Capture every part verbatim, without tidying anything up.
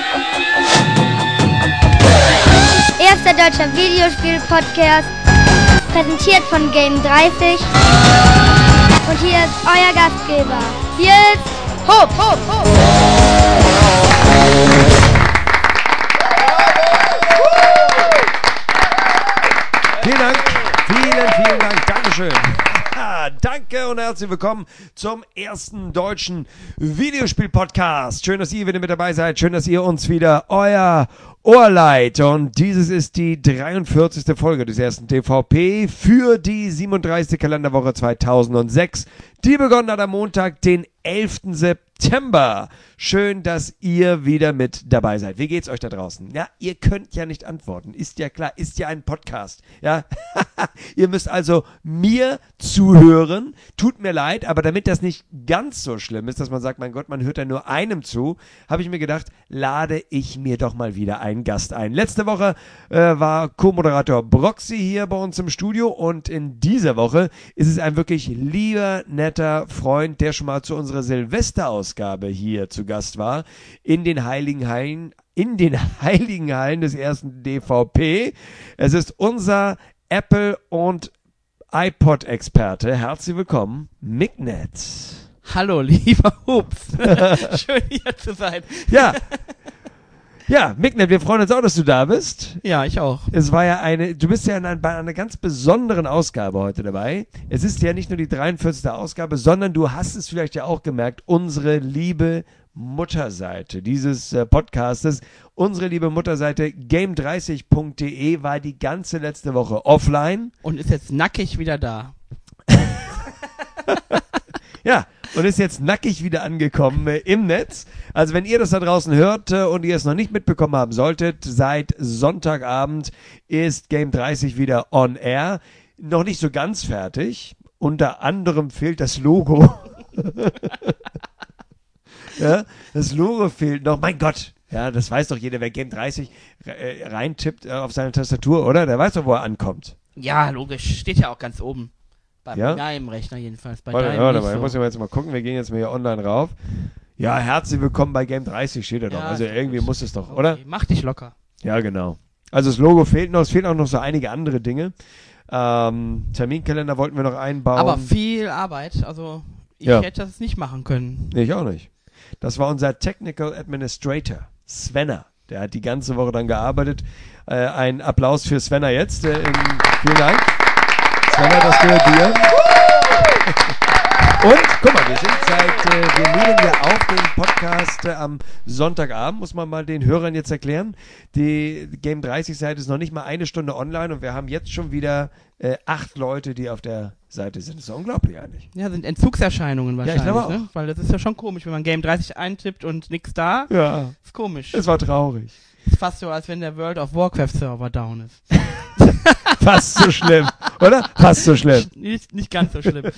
Erster deutscher Videospiel-Podcast, präsentiert von Game dreißig. Und hier ist euer Gastgeber, Nils Hopp. Hopp, Hopp. Vielen Dank, vielen, vielen Dank, Dankeschön. Danke und herzlich willkommen zum ersten deutschen Videospiel-Podcast. Schön, dass ihr wieder mit dabei seid. Schön, dass ihr uns wieder euer Ohr leiht. Und dieses ist die dreiundvierzigste Folge des ersten T V P für die siebenunddreißigste Kalenderwoche zweitausendsechs. Die begonnen hat am Montag, den elften September. Schön, dass ihr wieder mit dabei seid. Wie geht's euch da draußen? Ja, ihr könnt ja nicht antworten. Ist ja klar, ist ja ein Podcast. Ja, ihr müsst also mir zuhören. Tut mir leid, aber damit das nicht ganz so schlimm ist, dass man sagt, mein Gott, man hört ja nur einem zu, habe ich mir gedacht, lade ich mir doch mal wieder einen Gast ein. Letzte Woche äh, war Co-Moderator Broxy hier bei uns im Studio und in dieser Woche ist es ein wirklich lieber, netter Freund, der schon mal zu unserer Silvesterausgabe hier zu Gast war, in den Heiligen Hallen, in den Heiligen Hallen des ersten D V P. Es ist unser Apple- und iPod-Experte. Herzlich willkommen, Micknet. Hallo, lieber Hups. Schön, hier zu sein. Ja, ja, Micknet, wir freuen uns auch, dass du da bist. Ja, ich auch. Es war ja eine, du bist ja in einer, bei einer ganz besonderen Ausgabe heute dabei. Es ist ja nicht nur die dreiundvierzigste Ausgabe, sondern du hast es vielleicht ja auch gemerkt, unsere liebe Mutterseite dieses äh, Podcastes, unsere liebe Mutterseite game dreißig punkt de war die ganze letzte Woche offline. Und ist jetzt nackig wieder da. Ja, und ist jetzt nackig wieder angekommen äh, im Netz. Also wenn ihr das da draußen hört äh, und ihr es noch nicht mitbekommen haben solltet, seit Sonntagabend ist Game dreißig wieder on air. Noch nicht so ganz fertig. Unter anderem fehlt das Logo. Ja, das Logo fehlt noch. Mein Gott. Ja, das weiß doch jeder, wer Game dreißig äh, reintippt äh, auf seine Tastatur, oder? Der weiß doch, wo er ankommt. Ja, logisch. Steht ja auch ganz oben. Bei Ja? meinem Rechner jedenfalls. Bei Warte, deinem warte nicht mal, so. ich muss ja jetzt mal gucken. Wir gehen jetzt mal hier online rauf. Ja, herzlich willkommen bei Game dreißig steht da doch. Ja, Also ist irgendwie gut. muss es doch, Okay, oder? mach dich locker. Ja, genau. Also das Logo fehlt noch. Es fehlen auch noch so einige andere Dinge. Ähm, Terminkalender wollten wir noch einbauen. Aber viel Arbeit. Also, ich Ja. hätte das nicht machen können. Nee, ich auch nicht. Das war unser Technical Administrator, Svenner. Der hat die ganze Woche dann gearbeitet. Äh, ein Applaus für Svenner jetzt. Äh, in, vielen Dank. Svenner, das gehört dir. Und, guck mal, wir sind seit, äh, wir nehmen ja auf den Podcast äh, am Sonntagabend, muss man mal den Hörern jetzt erklären. Die Game dreißig-Seite ist noch nicht mal eine Stunde online und wir haben jetzt schon wieder äh, acht Leute, die auf der Seite sind. Das ist unglaublich eigentlich. Ja, sind Entzugserscheinungen wahrscheinlich. glaube auch. Ne? Weil das ist ja schon komisch, wenn man Game dreißig eintippt und nichts da. Ja, Ist komisch. es war traurig. Ist fast so, als wenn der World of Warcraft Server down ist. Fast so schlimm, oder? Fast so schlimm. Nicht, nicht ganz so schlimm.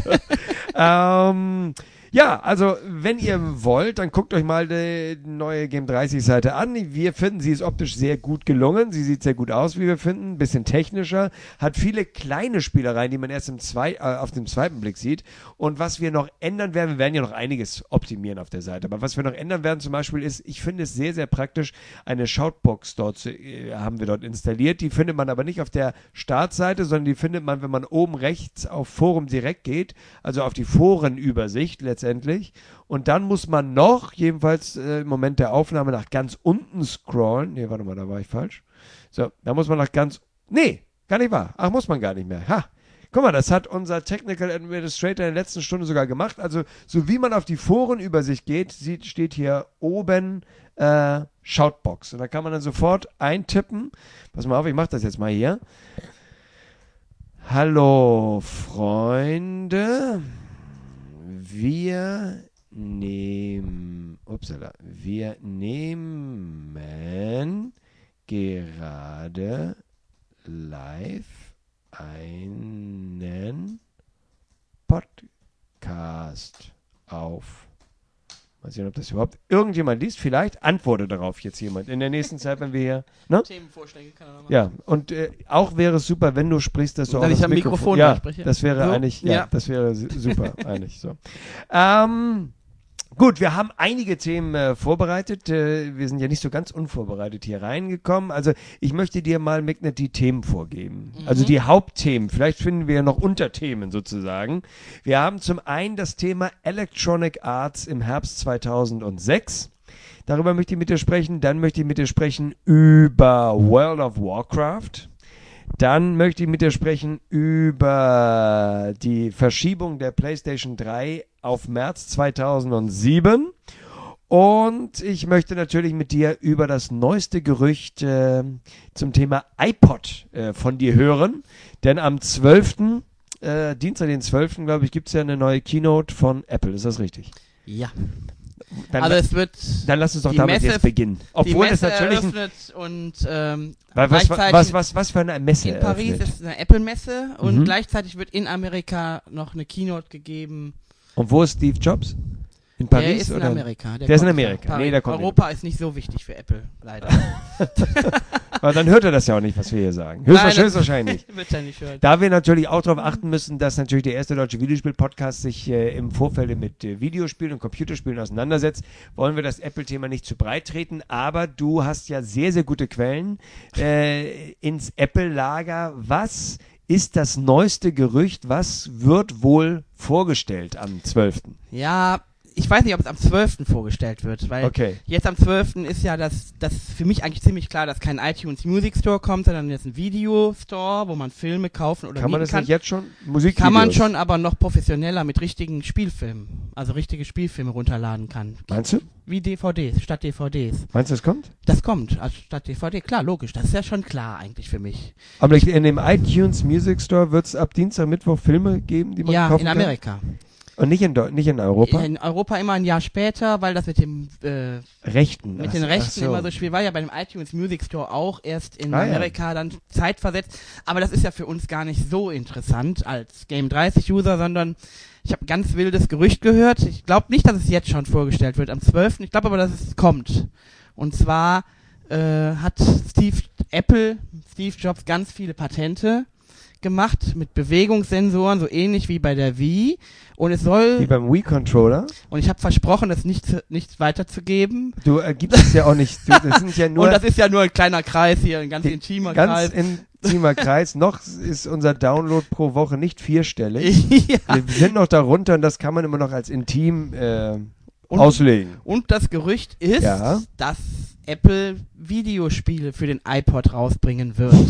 ähm, ja, also wenn ihr wollt, dann guckt euch mal die neue Game dreißig-Seite an. Wir finden, sie ist optisch sehr gut gelungen. Sie sieht sehr gut aus, wie wir finden. Ein bisschen technischer. Hat viele kleine Spielereien, die man erst im zwei, äh, auf dem zweiten Blick sieht. Und was wir noch ändern werden, wir werden ja noch einiges optimieren auf der Seite. Aber was wir noch ändern werden zum Beispiel ist, ich finde es sehr, sehr praktisch, eine Shoutbox dort zu, äh, haben wir dort installiert. Die findet man aber nicht auf der Startseite, sondern die findet man, wenn man oben rechts auf Forum direkt geht, also auf die Forenübersicht letztendlich. Und dann muss man noch, jedenfalls äh, im Moment der Aufnahme, nach ganz unten scrollen. Nee, warte mal, da war ich falsch. So, da muss man nach ganz... Nee, gar nicht wahr. Ach, muss man gar nicht mehr. Ha! Guck mal, das hat unser Technical Administrator in der letzten Stunde sogar gemacht. Also, so wie man auf die Forenübersicht geht, sieht, steht hier oben äh, Shoutbox. Und da kann man dann sofort eintippen. Pass mal auf, ich mache das jetzt mal hier. Hallo, Freunde. Wir nehmen, upsala, wir nehmen gerade live einen Podcast auf. Mal sehen, ob das überhaupt irgendjemand liest. Vielleicht antwortet darauf jetzt jemand in der nächsten Zeit, wenn wir hier. Ne? Themenvorschläge kann er noch machen. Ja, und äh, auch wäre es super, wenn du sprichst, dass du Dass auch ich das am Mikrofon, Mikrofon ja, spreche. das wäre So? eigentlich, ja, Ja. das wäre su- super, eigentlich so. Ähm, Gut, wir haben einige Themen äh, vorbereitet. Äh, wir sind ja nicht so ganz unvorbereitet hier reingekommen. Also ich möchte dir mal, Magnet, die Themen vorgeben. Mhm. Also die Hauptthemen. Vielleicht finden wir ja noch Unterthemen sozusagen. Wir haben zum einen das Thema Electronic Arts im Herbst zweitausendsechs. Darüber möchte ich mit dir sprechen. Dann möchte ich mit dir sprechen über World of Warcraft. Dann möchte ich mit dir sprechen über die Verschiebung der PlayStation drei auf März zweitausendsieben. Und ich möchte natürlich mit dir über das neueste Gerücht äh, zum Thema iPod äh, von dir hören. Denn am zwölften Äh, Dienstag, den zwölften glaube ich, gibt es ja eine neue Keynote von Apple. Ist das richtig? Ja. Dann, also es wird dann lass uns doch die damit Messe, jetzt beginnen. Obwohl die Messe es natürlich ein, eröffnet und ähm, was, was, gleichzeitig was, was, was für eine Messe in Paris eröffnet. ist eine Apple-Messe und Mhm. gleichzeitig wird in Amerika noch eine Keynote gegeben. Und wo ist Steve Jobs? In Der Paris? ist in oder? Amerika. Der ist in kommt Amerika. nach Paris. Nee, der kommt Europa ist nicht so wichtig für Apple, leider. Aber dann hört er das ja auch nicht, was wir hier sagen. Höchstwahrscheinlich. Nein, höchstwahrscheinlich. wird er nicht hören. Da wir natürlich auch darauf achten müssen, dass natürlich der erste deutsche Videospiel-Podcast sich äh, im Vorfeld mit äh, Videospielen und Computerspielen auseinandersetzt, wollen wir das Apple-Thema nicht zu breit treten, aber du hast ja sehr, sehr gute Quellen äh, ins Apple-Lager. Was ist das neueste Gerücht? Was wird wohl vorgestellt am zwölften? Ja, ich weiß nicht, ob es am zwölften vorgestellt wird, weil Okay. jetzt am zwölften ist ja das, das für mich eigentlich ziemlich klar, dass kein iTunes Music Store kommt, sondern jetzt ein Video Store, wo man Filme kaufen oder Kann man mieten das kann. nicht jetzt schon? Musikvideos? Kann man schon, aber noch professioneller mit richtigen Spielfilmen, also richtige Spielfilme runterladen kann. Meinst du? Wie D V Ds, statt D V Ds. Meinst du, das kommt? Das kommt, also statt D V D, klar, logisch, das ist ja schon klar eigentlich für mich. Aber in dem iTunes Music Store wird es ab Dienstag, Mittwoch Filme geben, die man Ja, kaufen in kann? Amerika. Und nicht in, Deu- nicht in Europa? In Europa immer ein Jahr später, weil das mit dem äh, Rechten. mit Ach- den ach Rechten so. immer so schwierig war, ja bei dem iTunes Music Store auch erst in Ah, ja. Amerika dann zeitversetzt. Aber das ist ja für uns gar nicht so interessant als Game dreißig User, sondern ich habe ganz wildes Gerücht gehört. Ich glaube nicht, dass es jetzt schon vorgestellt wird am zwölften Ich glaube aber, dass es kommt. Und zwar äh, hat Steve Apple, Steve Jobs ganz viele Patente gemacht mit Bewegungssensoren, so ähnlich wie bei der Wii. Und es soll Wie beim Wii-Controller. und ich habe versprochen, das nicht nicht weiterzugeben. Du äh, gibst es ja auch nicht. Du, das sind ja nur Und das ist ja nur ein kleiner Kreis hier, ein ganz intimer ganz Kreis. intimer Kreis. Noch ist unser Download pro Woche nicht vierstellig. ja. Wir sind noch darunter und das kann man immer noch als intim äh, Und- auslegen. Und das Gerücht ist, Ja. dass Apple Videospiele für den iPod rausbringen wird.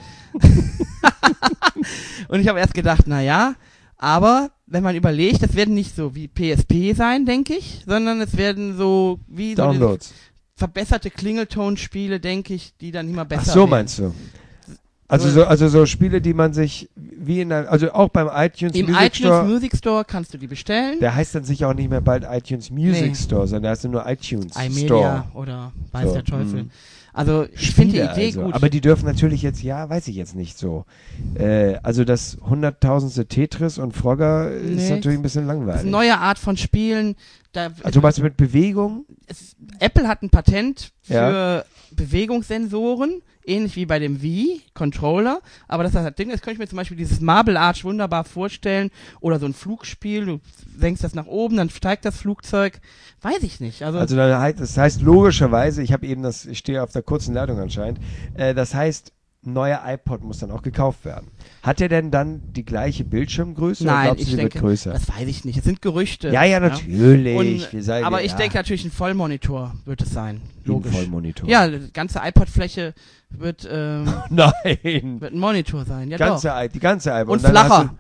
Und ich habe erst gedacht, na ja, aber wenn man überlegt, das werden nicht so wie P S P sein, denke ich, sondern es werden so wie so Downloads. verbesserte Klingeltonspiele, denke ich, die dann immer besser Ach so, werden. meinst du? Also so, also so Spiele, die man sich wie in einem, also auch beim iTunes Im Music iTunes Store. Music Store kannst du die bestellen. Der heißt dann sicher auch nicht mehr bald iTunes Music Nee. Store, sondern der heißt nur iTunes iMedia Store. oder weiß So, der Teufel. mm. Also ich finde die Spiele Idee also. gut. Aber die dürfen natürlich jetzt, ja, weiß ich jetzt nicht so. Äh, also das hunderttausendste Tetris und Frogger ist Nee. natürlich ein bisschen das ist langweilig. eine neue Art von Spielen. Da, Also du meinst mit Bewegung? es, Apple hat ein Patent für Ja. Bewegungssensoren, ähnlich wie bei dem Wii-Controller. Aber das ist das Ding, das könnte ich mir zum Beispiel dieses Marble Arch wunderbar vorstellen. Oder so ein Flugspiel, du senkst das nach oben, dann steigt das Flugzeug. Weiß ich nicht. Also, Also da heißt- das heißt logischerweise, ich habe eben das, ich stehe auf der kurzen Leitung anscheinend, äh, das heißt, ein neuer iPod muss dann auch gekauft werden. Hat er denn dann die gleiche Bildschirmgröße oder nein, glaubst du, ich sie denke, wird größer? das weiß ich nicht. Es sind Gerüchte. Ja, ja, natürlich. Und, Wir sagen, aber ich ja, denke natürlich, ein Vollmonitor wird es sein. Logisch. Ein Vollmonitor. Ja, die ganze iPod-Fläche wird, ähm, Nein. wird ein Monitor sein. Ja, ganze, doch. I- die ganze iPod. Und dann hast flacher.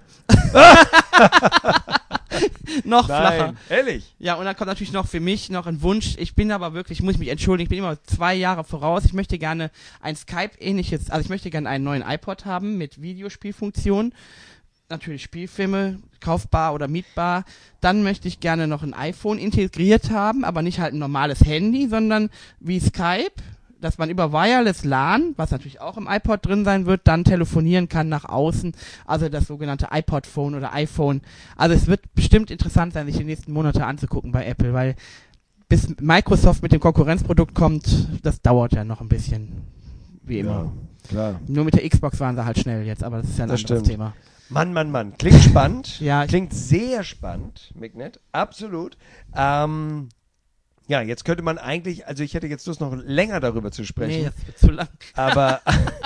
Noch du- flacher. Nein, ehrlich. Ja, und dann kommt natürlich noch für mich noch ein Wunsch. Ich bin aber wirklich, ich muss mich entschuldigen, ich bin immer zwei Jahre voraus. Ich möchte gerne ein Skype-ähnliches, also ich möchte gerne einen neuen iPod haben mit Videospielfunktion. Natürlich Spielfilme, kaufbar oder mietbar. Dann möchte ich gerne noch ein iPhone integriert haben, aber nicht halt ein normales Handy, sondern wie Skype, dass man über Wireless LAN, was natürlich auch im iPod drin sein wird, dann telefonieren kann nach außen. Also das sogenannte iPod-Phone oder iPhone. Also es wird bestimmt interessant sein, sich die nächsten Monate anzugucken bei Apple, weil bis Microsoft mit dem Konkurrenzprodukt kommt, das dauert ja noch ein bisschen. Wie immer. Klar. Nur mit der Xbox waren sie halt schnell jetzt, aber das ist ja ein Das anderes stimmt. Thema. Mann, Mann, Mann. Klingt spannend. Ja, ich- Klingt sehr spannend, Mignet. Absolut. Ähm, ja, jetzt könnte man eigentlich, also ich hätte jetzt Lust, noch länger darüber zu sprechen. Nee, das wird zu lang. Aber,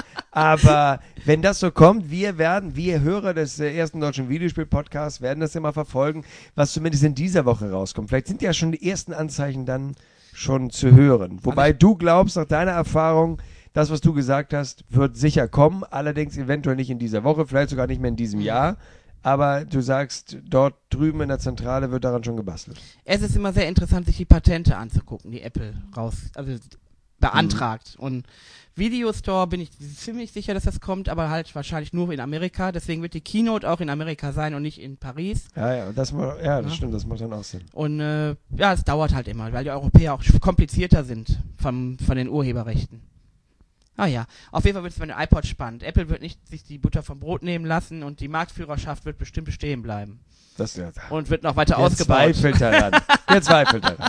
aber wenn das so kommt, wir werden, wir Hörer des äh, ersten deutschen Videospiel-Podcasts, werden das immer verfolgen, was zumindest in dieser Woche rauskommt. Vielleicht sind ja schon die ersten Anzeichen dann schon zu hören. Wobei du glaubst, nach deiner Erfahrung, das, was du gesagt hast, wird sicher kommen, allerdings eventuell nicht in dieser Woche, vielleicht sogar nicht mehr in diesem Jahr. Aber du sagst, dort drüben in der Zentrale wird daran schon gebastelt. Es ist immer sehr interessant, sich die Patente anzugucken, die Apple raus, also beantragt. Mhm. Und Video Store bin ich ziemlich sicher, dass das kommt, aber halt wahrscheinlich nur in Amerika. Deswegen wird die Keynote auch in Amerika sein und nicht in Paris. Ja, ja, das, ma- ja, das Ja. stimmt, das macht dann auch Sinn. Und äh, ja, es dauert halt immer, weil die Europäer auch komplizierter sind vom, von den Urheberrechten. Ah ja, auf jeden Fall wird es bei den iPod spannend. Apple wird nicht sich die Butter vom Brot nehmen lassen und die Marktführerschaft wird bestimmt bestehen bleiben. Das, ja, Und wird noch weiter Wer ausgebaut. zweifelt daran. Wer zweifelt daran.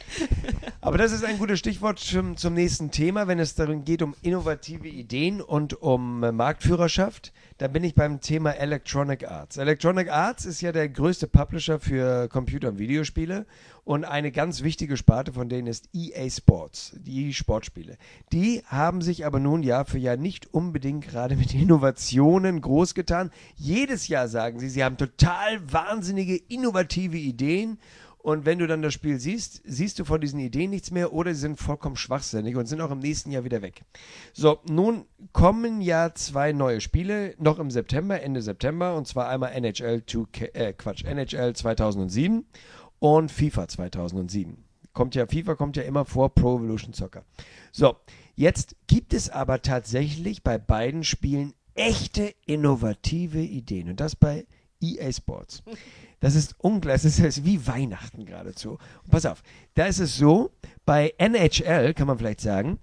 Aber das ist ein gutes Stichwort zum, zum nächsten Thema, wenn es darum geht, um innovative Ideen und um äh, Marktführerschaft. Da bin ich beim Thema Electronic Arts. Electronic Arts ist ja der größte Publisher für Computer- und Videospiele und eine ganz wichtige Sparte von denen ist E A Sports, die Sportspiele. Die haben sich aber nun Jahr für Jahr nicht unbedingt gerade mit Innovationen groß getan. Jedes Jahr sagen sie, sie haben total wahnsinnige, innovative Ideen. Und wenn du dann das Spiel siehst, siehst du von diesen Ideen nichts mehr oder sie sind vollkommen schwachsinnig und sind auch im nächsten Jahr wieder weg. So, nun kommen ja zwei neue Spiele noch im September, Ende September, und zwar einmal N H L zwei K, äh, Quatsch, N H L zweitausendsieben und FIFA zweitausendsieben. Kommt ja, FIFA kommt ja immer vor Pro Evolution Soccer. So, jetzt gibt es aber tatsächlich bei beiden Spielen echte innovative Ideen und das bei E A Sports. Das ist unglaublich, das ist wie Weihnachten geradezu. Und pass auf, da ist es so, bei N H L kann man vielleicht sagen,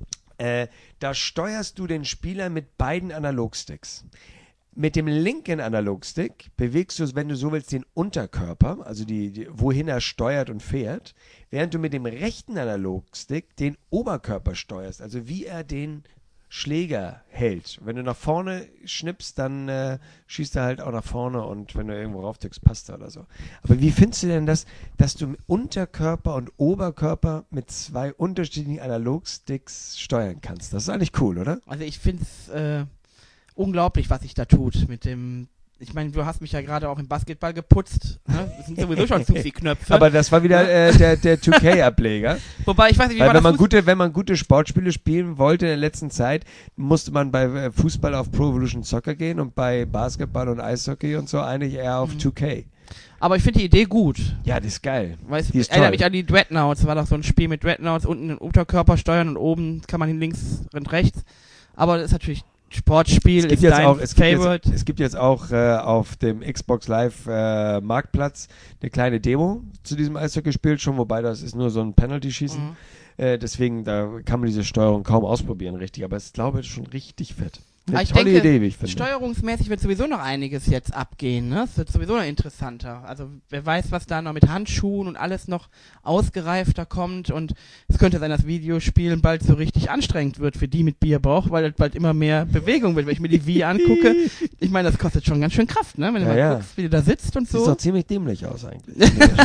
äh, da steuerst du den Spieler mit beiden Analogsticks. Mit dem linken Analogstick bewegst du, wenn du so willst, den Unterkörper, also die, die, wohin er steuert und fährt, während du mit dem rechten Analogstick den Oberkörper steuerst, also wie er den Schläger hält. Wenn du nach vorne schnippst, dann äh, schießt er halt auch nach vorne und wenn du irgendwo rauftickst, passt er oder so. Aber wie findest du denn das, dass du Unterkörper und Oberkörper mit zwei unterschiedlichen Analogsticks steuern kannst? Das ist eigentlich cool, oder? Also ich finde es äh, unglaublich, was sich da tut mit dem. Ich meine, du hast mich ja gerade auch im Basketball geputzt. Ne? Das sind sowieso schon zu viele Knöpfe. Aber das war wieder äh, der, der zwei K-Ableger. Wobei, ich weiß nicht, wie Weil war wenn das man, Fuß- gute, wenn man gute Sportspiele spielen wollte in der letzten Zeit, musste man bei äh, Fußball auf Pro Evolution Soccer gehen und bei Basketball und Eishockey und so eigentlich eher auf Mhm. zwei K. Aber ich finde die Idee gut. Ja, das ist geil. Weil es Die ist erinnert toll. mich an die Dreadnoughts. Das war doch so ein Spiel mit Dreadnoughts, unten den Unterkörper steuern und oben kann man ihn links und rechts. Aber das ist natürlich Sportspiel, Es gibt ist jetzt dein auch, es gibt Favorite. jetzt, es gibt jetzt auch äh, auf dem Xbox Live äh, Marktplatz eine kleine Demo zu diesem Eishockeyspiel schon, wobei das ist nur so ein Penalty-Schießen. Mhm. Äh, deswegen, da kann man diese Steuerung kaum ausprobieren, richtig. Aber es ist, glaube ich, schon richtig fett. Eine Aber ich tolle denke, Idee, wie ich finde. Steuerungsmäßig wird sowieso noch einiges jetzt abgehen, ne? Es wird sowieso noch interessanter. Also wer weiß, was da noch mit Handschuhen und alles noch ausgereifter kommt und es könnte sein, dass Videospielen bald so richtig anstrengend wird für die mit Bierbauch, weil bald immer mehr Bewegung wird. Wenn ich mir die Wii angucke, ich meine, das kostet schon ganz schön Kraft, ne? Wenn du Ja, mal ja. guckst, wie du da sitzt und Sieht so. doch ziemlich dämlich aus eigentlich.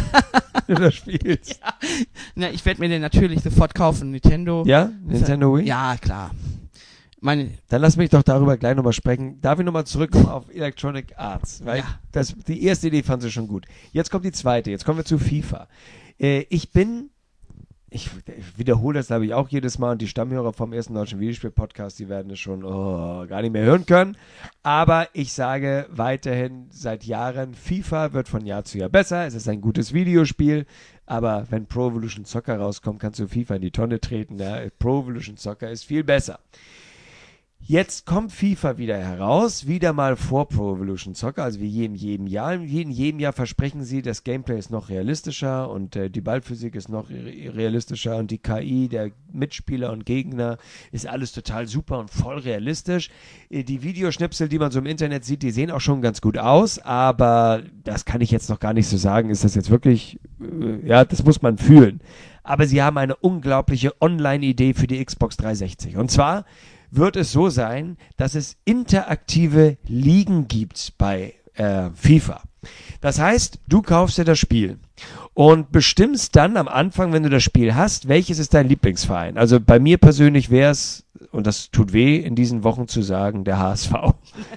wenn du das spielst. Na, ich werde mir den natürlich sofort kaufen, Nintendo. Ja? Nintendo Wii? Ja, klar. Meine, Dann lass mich doch darüber gleich nochmal sprechen. Darf ich nochmal zurückkommen auf Electronic Arts? Weil Ja. das, die erste Idee fand sie schon gut. Jetzt kommt die zweite. Jetzt kommen wir zu FIFA. Äh, ich bin, ich, ich wiederhole das glaube ich auch jedes Mal und die Stammhörer vom ersten deutschen Videospiel-Podcast, die werden es schon oh, gar nicht mehr hören können. Aber ich sage weiterhin seit Jahren, FIFA wird von Jahr zu Jahr besser. Es ist ein gutes Videospiel. Aber wenn Pro Evolution Soccer rauskommt, kannst du FIFA in die Tonne treten. Ja? Pro Evolution Soccer ist viel besser. Jetzt kommt FIFA wieder heraus, wieder mal vor Pro Evolution Soccer, also wie jedem, jedem Jahr. In jedem, jedem Jahr versprechen sie, das Gameplay ist noch realistischer und äh, die Ballphysik ist noch re- realistischer und die K I der Mitspieler und Gegner ist alles total super und voll realistisch. Äh, die Videoschnipsel, die man so im Internet sieht, die sehen auch schon ganz gut aus, aber das kann ich jetzt noch gar nicht so sagen. Ist das jetzt wirklich, äh, ja, das muss man fühlen. Aber sie haben eine unglaubliche Online-Idee für die Xbox dreihundertsechzig und zwar wird es so sein, dass es interaktive Ligen gibt bei äh, FIFA. Das heißt, du kaufst dir das Spiel und bestimmst dann am Anfang, wenn du das Spiel hast, welches ist dein Lieblingsverein. Also bei mir persönlich wäre es, und das tut weh in diesen Wochen zu sagen, der H S V.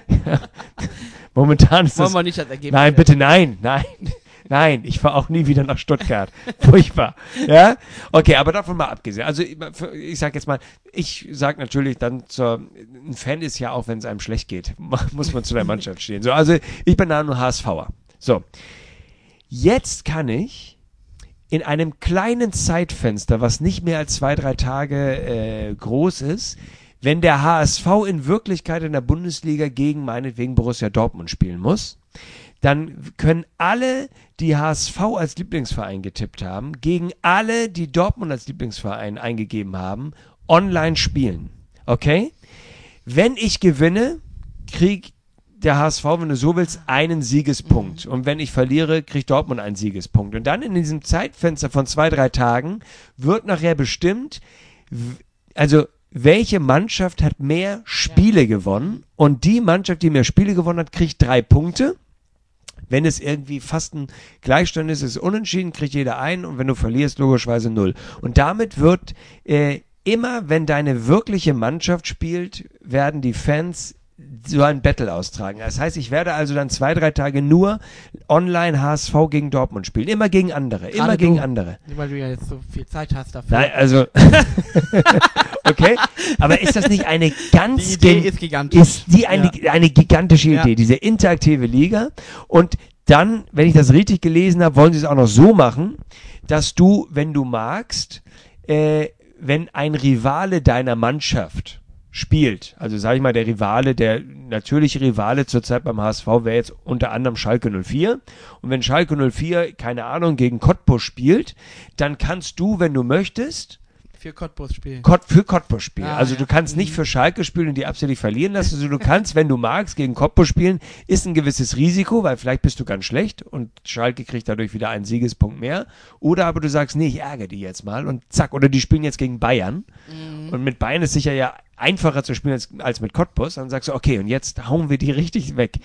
Momentan ist Wollen das... wir nicht das Ergebnis? Nein, bitte nein, nein. Nein, ich fahre auch nie wieder nach Stuttgart. Furchtbar. Ja? Okay, aber davon mal abgesehen. Also ich, ich sag jetzt mal, ich sag natürlich dann zur, ein Fan ist ja auch, wenn es einem schlecht geht, muss man zu der Mannschaft stehen. So, also ich bin da nur HSVer. So. Jetzt kann ich in einem kleinen Zeitfenster, was nicht mehr als zwei, drei Tage äh, groß ist, wenn der H S V in Wirklichkeit in der Bundesliga gegen meinetwegen Borussia Dortmund spielen muss, dann können alle, die H S V als Lieblingsverein getippt haben, gegen alle, die Dortmund als Lieblingsverein eingegeben haben, online spielen. Okay? Wenn ich gewinne, kriegt der H S V, wenn du so willst, einen Siegespunkt. Und wenn ich verliere, kriegt Dortmund einen Siegespunkt. Und dann in diesem Zeitfenster von zwei, drei Tagen wird nachher bestimmt, also welche Mannschaft hat mehr Spiele gewonnen. Und die Mannschaft, die mehr Spiele gewonnen hat, kriegt drei Punkte. Wenn es irgendwie fast ein Gleichstand ist, ist es unentschieden, kriegt jeder einen und wenn du verlierst, logischerweise null. Und damit wird äh, immer, wenn deine wirkliche Mannschaft spielt, werden die Fans so ein Battle austragen. Das heißt, ich werde also dann zwei, drei Tage nur online H S V gegen Dortmund spielen. Immer gegen andere. Gerade immer gegen du, andere. Weil du ja jetzt so viel Zeit hast dafür. Nein, also okay, aber ist das nicht eine ganz... Die Idee gen- ist gigantisch. Ist die eine, Ja. eine gigantische Idee, Ja. diese interaktive Liga. Und dann, wenn ich das richtig gelesen habe, wollen sie es auch noch so machen, dass du, wenn du magst, äh, wenn ein Rivale deiner Mannschaft spielt, also sage ich mal, der Rivale, der natürliche Rivale zurzeit beim H S V wäre jetzt unter anderem Schalke null vier. Und wenn Schalke null vier, keine Ahnung, gegen Cottbus spielt, dann kannst du, wenn du möchtest, Für Cottbus spielen. Kott, für Cottbus spielen. Ah, also ja. du kannst nicht für Schalke spielen und die absichtlich verlieren lassen. Also du kannst, wenn du magst, gegen Cottbus spielen, ist ein gewisses Risiko, weil vielleicht bist du ganz schlecht und Schalke kriegt dadurch wieder einen Siegespunkt mehr. Oder aber du sagst, nee, ich ärgere die jetzt mal und zack. Oder die spielen jetzt gegen Bayern. Mhm. Und mit Bayern ist sicher ja einfacher zu spielen als, als mit Cottbus. Dann sagst du, okay, und jetzt hauen wir die richtig weg.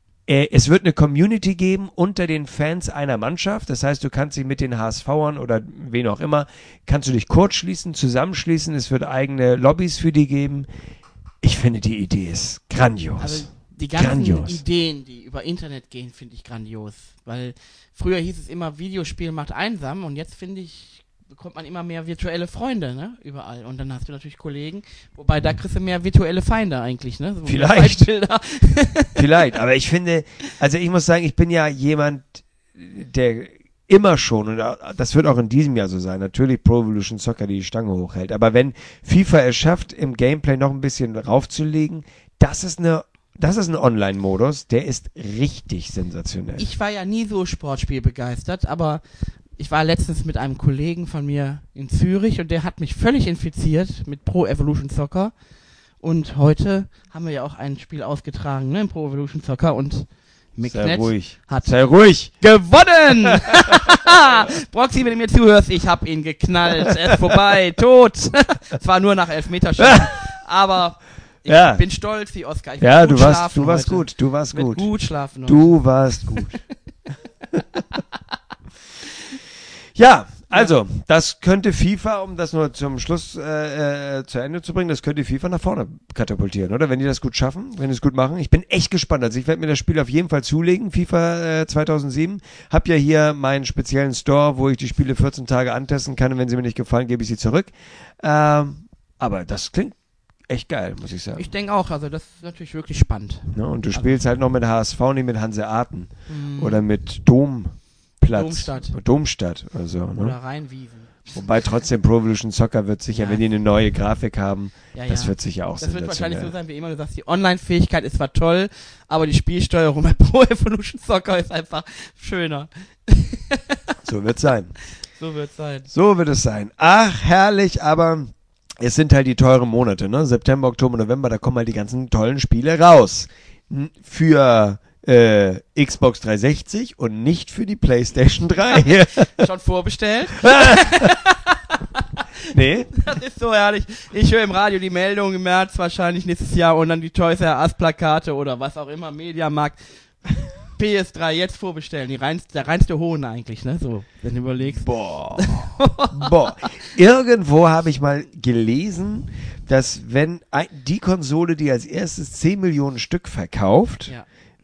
Es wird eine Community geben unter den Fans einer Mannschaft. Das heißt, du kannst dich mit den HSVern oder wen auch immer, kannst du dich kurz schließen, zusammenschließen. Es wird eigene Lobbys für die geben. Ich finde, die Idee ist grandios. Also die ganzen Grandios. Ideen, die über Internet gehen, finde ich grandios. Weil früher hieß es immer, Videospiel macht einsam und jetzt finde ich, bekommt man immer mehr virtuelle Freunde, ne, überall. Und dann hast du natürlich Kollegen, wobei da kriegst du mehr virtuelle Feinde eigentlich, ne. So Vielleicht. Feindbilder. Vielleicht, aber ich finde, also ich muss sagen, ich bin ja jemand, der immer schon, und das wird auch in diesem Jahr so sein, natürlich Pro Evolution Soccer die Stange hochhält, aber wenn FIFA es schafft, im Gameplay noch ein bisschen raufzulegen, das ist eine Das ist ein Online-Modus, der ist richtig sensationell. Ich war ja nie so Sportspiel begeistert, aber ich war letztens mit einem Kollegen von mir in Zürich und der hat mich völlig infiziert mit Pro Evolution Soccer. Und heute haben wir ja auch ein Spiel ausgetragen, ne, im Pro Evolution Soccer und Sei Mixnet ruhig. hat Sei ruhig. gewonnen! Broxy, wenn du mir zuhörst, ich hab ihn geknallt. Er ist vorbei, tot. Zwar nur nach Elfmeterschießen, aber ich Ja. bin stolz wie Oskar. Ich Ja, will du gut warst, schlafen du warst heute. gut, du warst Mit gut. gut schlafen heute. Du warst gut. Ja, also, das könnte FIFA, um das nur zum Schluss äh, äh, zu Ende zu bringen, das könnte FIFA nach vorne katapultieren, oder? Wenn die das gut schaffen, wenn die es gut machen. Ich bin echt gespannt. Also ich werde mir das Spiel auf jeden Fall zulegen, FIFA äh, zweitausendsieben. Hab ja hier meinen speziellen Store, wo ich die Spiele vierzehn Tage antesten kann und wenn sie mir nicht gefallen, gebe ich sie zurück. Ähm, aber das klingt echt geil, muss ich sagen. Ich denke auch, also das ist natürlich wirklich spannend. Ne? Und du spielst halt noch mit H S V, nicht mit Hanseaten oder mit Domplatz. Domstadt. Domstadt. Also, ne? Oder Rheinwiesen. Wobei trotzdem Pro Evolution Soccer wird sicher, Ja. wenn die eine neue Grafik haben, Ja, das ja. wird sicher auch Das wird wahrscheinlich so sensationell. sein wie immer. Du sagst, die Online-Fähigkeit ist zwar toll, aber die Spielsteuerung bei Pro Evolution Soccer ist einfach schöner. So wird sein. So wird es sein. So wird es sein. Ach, herrlich, aber es sind halt die teuren Monate, ne? September, Oktober, November, da kommen halt die ganzen tollen Spiele raus. N- Für äh, Xbox dreihundertsechzig und nicht für die PlayStation drei. Schon vorbestellt? Nee? Das ist so herrlich. Ich höre im Radio die Meldung im März wahrscheinlich nächstes Jahr und dann die Toys R Us Plakate oder was auch immer, Mediamarkt. P S drei jetzt vorbestellen, die reinste, der reinste Hohn eigentlich, ne? So, wenn du überlegst. Boah. Boah. Irgendwo habe ich mal gelesen, dass wenn ein, die Konsole, die als erstes zehn Millionen Stück verkauft, Ja.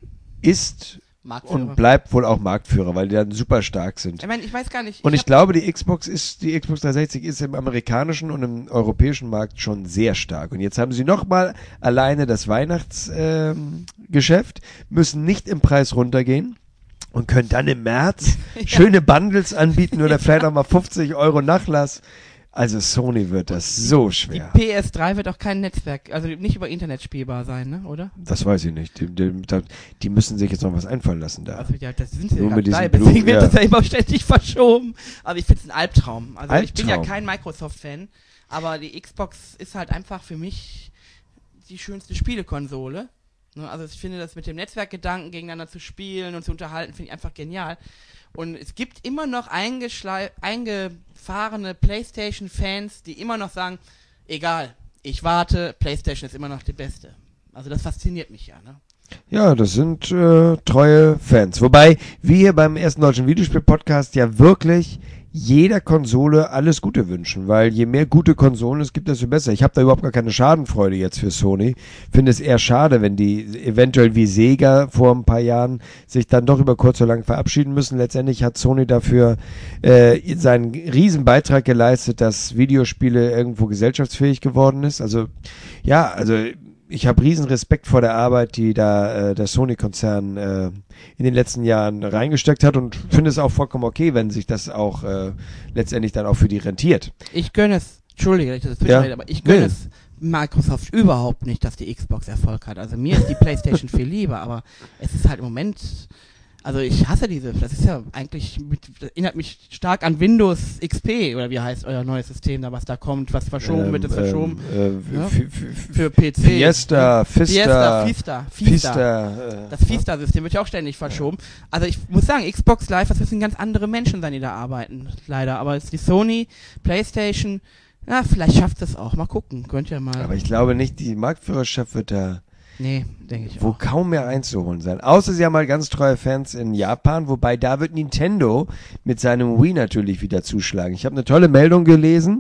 ist Marktführer. und bleibt wohl auch Marktführer, weil die dann super stark sind. Ich meine, ich weiß gar nicht. Und ich hab- glaube, die Xbox ist, die Xbox dreihundertsechzig ist im amerikanischen und im europäischen Markt schon sehr stark. Und jetzt haben sie nochmal alleine das Weihnachtsgeschäft, ähm, Geschäft, müssen nicht im Preis runtergehen und können dann im März Ja. schöne Bundles anbieten oder vielleicht auch mal fünfzig Euro Nachlass. Also Sony wird das so Die schwer. P S drei wird auch kein Netzwerk, also nicht über Internet spielbar sein, ne? Oder? Das weiß ich nicht. Die, die, die müssen sich jetzt noch was einfallen lassen da. Also ja, das sind sie Nur ja mit gerade diesem dabei, deswegen Blu- wird ja. das ja immer ständig verschoben. Also ich finde es ein Albtraum. Also ich bin ja Albtraum. kein Microsoft-Fan, aber die Xbox ist halt einfach für mich die schönste Spielekonsole. Ne? Also ich finde das mit dem Netzwerkgedanken gegeneinander zu spielen und zu unterhalten, finde ich einfach genial. Und es gibt immer noch eingeschlei- eingefahrene PlayStation-Fans, die immer noch sagen, egal, ich warte, PlayStation ist immer noch die beste. Also das fasziniert mich ja, ne? Ja, das sind äh, treue Fans. Wobei wir hier beim ersten deutschen Videospiel-Podcast ja wirklich jeder Konsole alles Gute wünschen, weil je mehr gute Konsolen es gibt, desto besser. Ich habe da überhaupt gar keine Schadenfreude jetzt für Sony. Finde es eher schade, wenn die eventuell wie Sega vor ein paar Jahren sich dann doch über kurz oder lang verabschieden müssen. Letztendlich hat Sony dafür äh, seinen riesen Beitrag geleistet, dass Videospiele irgendwo gesellschaftsfähig geworden ist. Also ja, also ich habe riesen Respekt vor der Arbeit, die da äh, der Sony-Konzern äh, in den letzten Jahren reingesteckt hat und finde es auch vollkommen okay, wenn sich das auch äh, letztendlich dann auch für die rentiert. Ich gönne es, Entschuldige, dass ich das Ja. zwischenrede, aber ich gönne Nee. es Microsoft überhaupt nicht, dass die Xbox Erfolg hat. Also mir ist die PlayStation viel lieber, aber es ist halt im Moment, also ich hasse diese, das ist ja eigentlich, mit, das erinnert mich stark an Windows X P oder wie heißt euer neues System da, was da kommt, was verschoben Ähm, wird, ist verschoben. Ähm, äh, Ja. f- f- f- Für P C. Fiesta, Fiesta, Fista, Fiesta, Fiesta. Fista. äh, Das Fiesta-System wird ja auch ständig verschoben. Also ich muss sagen, Xbox Live, das müssen ganz andere Menschen sein, die da arbeiten, leider. Aber es ist die Sony, PlayStation, na, vielleicht schafft es auch. Mal gucken, könnt ihr mal. Aber ich glaube nicht, die Marktführerschaft wird da Nee, denke ich wo auch. kaum mehr einzuholen sein. Außer sie haben halt ganz treue Fans in Japan, wobei da wird Nintendo mit seinem Wii natürlich wieder zuschlagen. Ich habe eine tolle Meldung gelesen.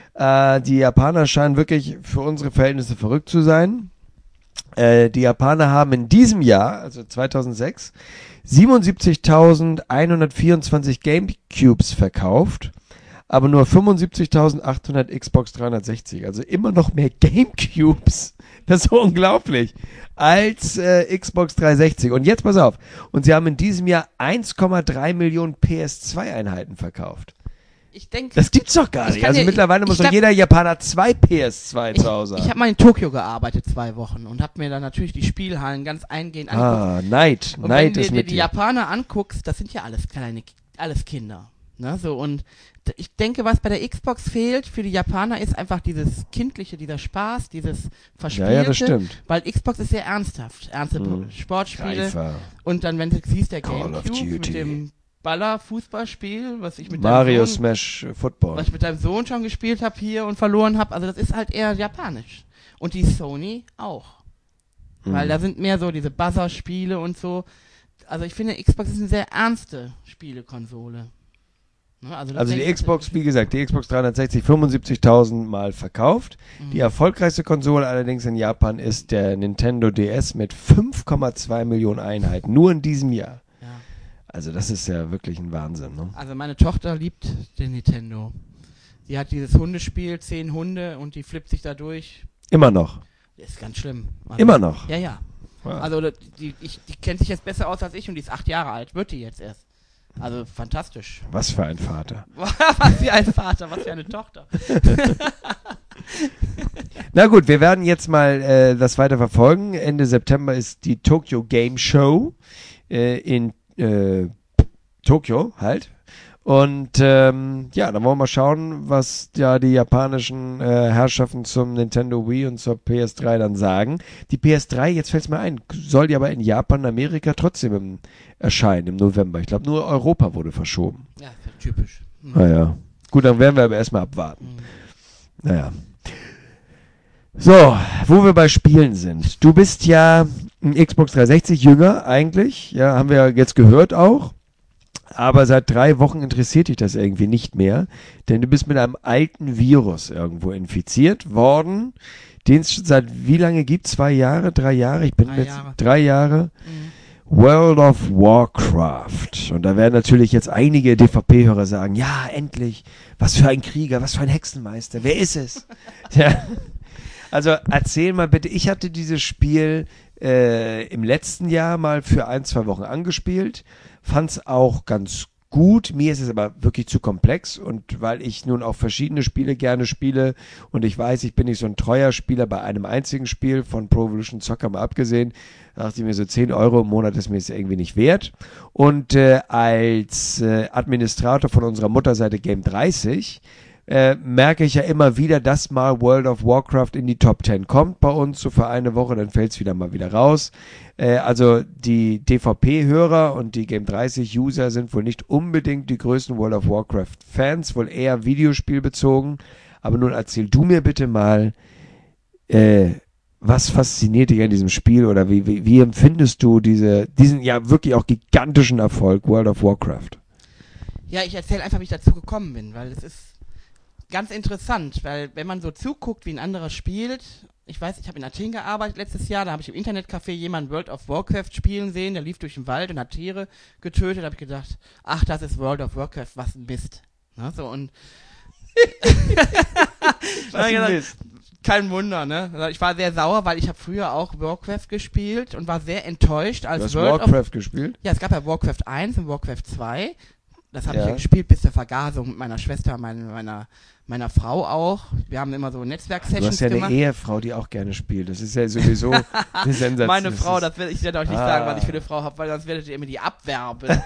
Äh, die Japaner scheinen wirklich für unsere Verhältnisse verrückt zu sein. Äh, die Japaner haben in diesem Jahr, also zweitausendsechs, siebenundsiebzigtausendeinhundertvierundzwanzig Gamecubes verkauft, aber nur fünfundsiebzigtausendachthundert Xbox dreihundertsechzig. Also immer noch mehr Gamecubes. Das ist so unglaublich. Als äh, Xbox dreihundertsechzig. Und jetzt pass auf. Und sie haben in diesem Jahr eins Komma drei Millionen P S zwei Einheiten verkauft. Ich denke, Das gibt's doch gar Ich nicht. kann Also dir- mittlerweile ich muss doch glaub- jeder Japaner zwei P S zwei ich, zu Hause ich haben. habe mal in Tokio gearbeitet, zwei Wochen, und habe mir dann natürlich die Spielhallen ganz eingehend angeguckt. Ah, Neid. Und Neid wenn du ist dir mit die dir. Japaner anguckst, das sind ja alles kleine, alles Kinder. Ne, so, und d- ich denke, was bei der Xbox fehlt für die Japaner ist einfach dieses Kindliche, dieser Spaß, dieses Verspielte. Ja, ja, das stimmt. Weil Xbox ist sehr ernsthaft. Ernste Mhm. Sportspiele. Reifer. Und dann, wenn du siehst, der Call of Gamecube mit Duty. dem Baller-Fußballspiel, was ich mit Mario deinem Sohn, Smash Football. was ich mit deinem Sohn schon gespielt habe hier und verloren habe, also das ist halt eher japanisch. Und die Sony auch. Weil Mhm. da sind mehr so diese Buzzer-Spiele und so. Also ich finde, Xbox ist eine sehr ernste Spielekonsole. Ne, also das Also denke die ich- Xbox, wie gesagt, die Xbox dreihundertsechzig fünfundsiebzigtausend Mal verkauft. Mhm. Die erfolgreichste Konsole allerdings in Japan ist der Nintendo D S mit fünf Komma zwei Millionen Einheiten. Nur in diesem Jahr. Ja. Also das ist ja wirklich ein Wahnsinn. Ne? Also meine Tochter liebt den Nintendo. Sie hat dieses Hundespiel, zehn Hunde, und die flippt sich da durch. Immer noch. Das ist ganz schlimm. Also, Immer noch. Ja, ja. Ja. Also die, die, die kennt sich jetzt besser aus als ich, und die ist acht Jahre alt, wird die jetzt erst. Also fantastisch. Was für ein Vater. Was für ein Vater, was für eine Tochter. Na gut, wir werden jetzt mal äh, das weiter verfolgen. Ende September ist die Tokyo Game Show äh, in äh, Tokio halt. Und ähm, ja, dann wollen wir mal schauen, was ja die japanischen äh, Herrschaften zum Nintendo Wii und zur P S drei dann sagen. Die P S drei, jetzt fällt es mir ein, soll ja aber in Japan und Amerika trotzdem im, erscheinen im November. Ich glaube, nur Europa wurde verschoben. Ja, ist ja typisch. Hm. Naja. Gut, dann werden wir aber erstmal abwarten. Hm. Naja. So, wo wir bei Spielen sind. Du bist ja ein Xbox dreihundertsechzig Jünger eigentlich, ja, haben wir jetzt gehört auch. Aber seit drei Wochen interessiert dich das irgendwie nicht mehr, denn du bist mit einem alten Virus irgendwo infiziert worden, den es seit wie lange gibt? Zwei Jahre, drei Jahre? Ich bin drei jetzt Jahre. drei Jahre. Mhm. World of Warcraft. Und da werden natürlich jetzt einige D V P-Hörer sagen, ja, endlich, was für ein Krieger, was für ein Hexenmeister, wer ist es? Ja. Also erzähl mal bitte, ich hatte dieses Spiel äh, im letzten Jahr mal für ein, zwei Wochen angespielt, fand's auch ganz gut, mir ist es aber wirklich zu komplex und weil ich nun auch verschiedene Spiele gerne spiele und ich weiß, ich bin nicht so ein treuer Spieler bei einem einzigen Spiel, von Pro Evolution Soccer mal abgesehen, dachte ich mir so zehn Euro im Monat ist mir jetzt irgendwie nicht wert und äh, als äh, Administrator von unserer Mutterseite Game dreißig Äh, merke ich ja immer wieder, dass mal World of Warcraft in die Top zehn kommt bei uns, so für eine Woche, dann fällt es wieder mal wieder raus. Äh, also die D V P-Hörer und die Game dreißig-User sind wohl nicht unbedingt die größten World of Warcraft-Fans, wohl eher Videospielbezogen. Aber nun erzähl du mir bitte mal, äh, was fasziniert dich an diesem Spiel oder wie, wie, wie empfindest du diese, diesen ja wirklich auch gigantischen Erfolg World of Warcraft? Ja, ich erzähle einfach, wie ich dazu gekommen bin, weil es ist ganz interessant, weil wenn man so zuguckt, wie ein anderer spielt, ich weiß, ich habe in Athen gearbeitet letztes Jahr, da habe ich im Internetcafé jemanden World of Warcraft spielen sehen, der lief durch den Wald und hat Tiere getötet, da habe ich gedacht, ach, das ist World of Warcraft, was ein Mist. Na, so und was ein Mist. Kein Wunder, ne? Ich war sehr sauer, weil ich habe früher auch Warcraft gespielt und war sehr enttäuscht, als du hast World Warcraft of gespielt? Ja, es gab ja Warcraft eins und Warcraft zwei. Das habe Ja. ich ja gespielt bis zur Vergasung mit meiner Schwester, mein, meiner, meiner Frau auch. Wir haben immer so Du Netzwerksessions hast ja eine gemacht. Ehefrau, die auch gerne spielt. Das ist ja sowieso eine Sensation. Meine Frau, das das will ich werde euch nicht Ah. sagen, was ich für eine Frau habe, weil sonst werdet ihr mir die abwerben.